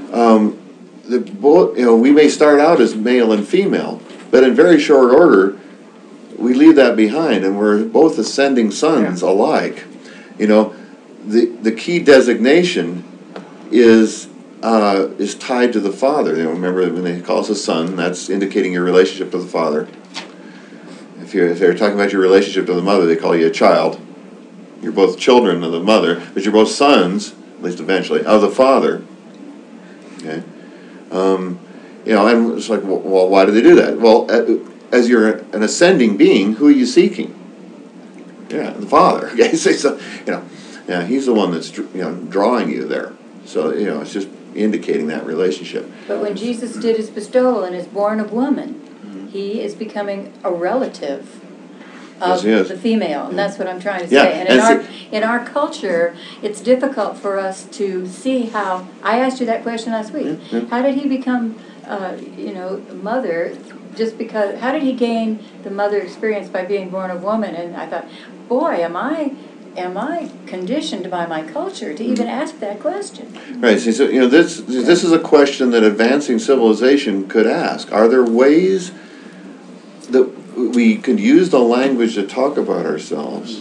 we may start out as male and female, but in very short order, we leave that behind, and we're both ascending sons alike. You know, the key designation is tied to the father. You know, remember when they call us a son, that's indicating your relationship to the father. If they're talking about your relationship to the mother, they call you a child. You're both children of the mother, but you're both sons, at least eventually, of the father. Okay, you know, and it's like, well, why do they do that? Well, as you're an ascending being, who are you seeking? Yeah, the Father. Okay, so you know, yeah, He's the one that's drawing you there. So you know, it's just indicating that relationship. But when Jesus did his bestowal and is born of woman, he is becoming a relative of the female, and that's what I'm trying to say. And in our culture, it's difficult for us to see how. I asked you that question last week. How did he become, mother? Just because, how did he gain the mother experience by being born of woman? And I thought, boy, am I conditioned by my culture to even ask that question? Right. So you know, this is a question that advancing civilization could ask. Are there ways that we could use the language to talk about ourselves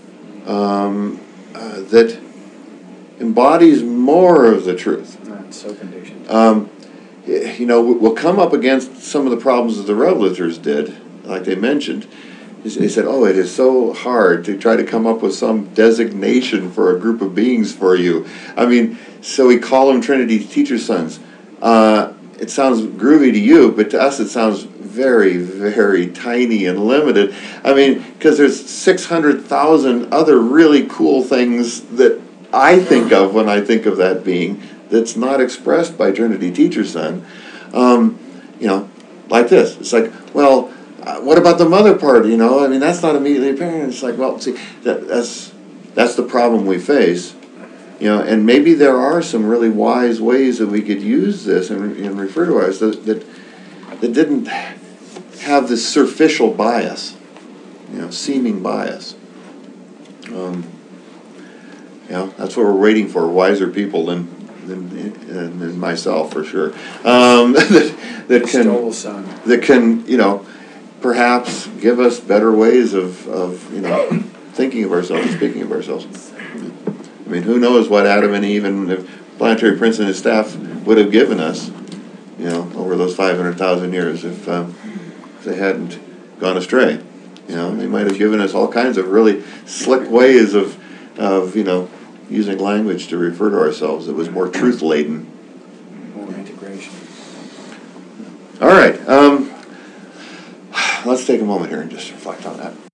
that embodies more of the truth? Not so conditioned. You know, we'll come up against some of the problems that the Revelitors did, like they mentioned. They said, oh, it is so hard to try to come up with some designation for a group of beings for you. I mean, so we call them Trinity teacher sons. It sounds groovy to you, but to us it sounds very, very tiny and limited. I mean, because there's 600,000 other really cool things that I think of when I think of that being that's not expressed by Trinity Teacher Son. You know, like this. It's like, well, what about the mother part? You know, I mean, that's not immediately apparent. It's like, well, see, that's the problem we face. You know, and maybe there are some really wise ways that we could use this and refer to ours that didn't have this superficial bias, you know, seeming bias. You know, that's what we're waiting for, wiser people than myself, for sure. That can, you know, perhaps give us better ways of you know, thinking of ourselves and speaking of ourselves. I mean, who knows what Adam and Eve and if Planetary Prince and his staff would have given us, you know, over those 500,000 years if they hadn't gone astray. You know, they might have given us all kinds of really slick ways of you know, using language to refer to ourselves that was more truth-laden. More integration. All right. Let's take a moment here and just reflect on that.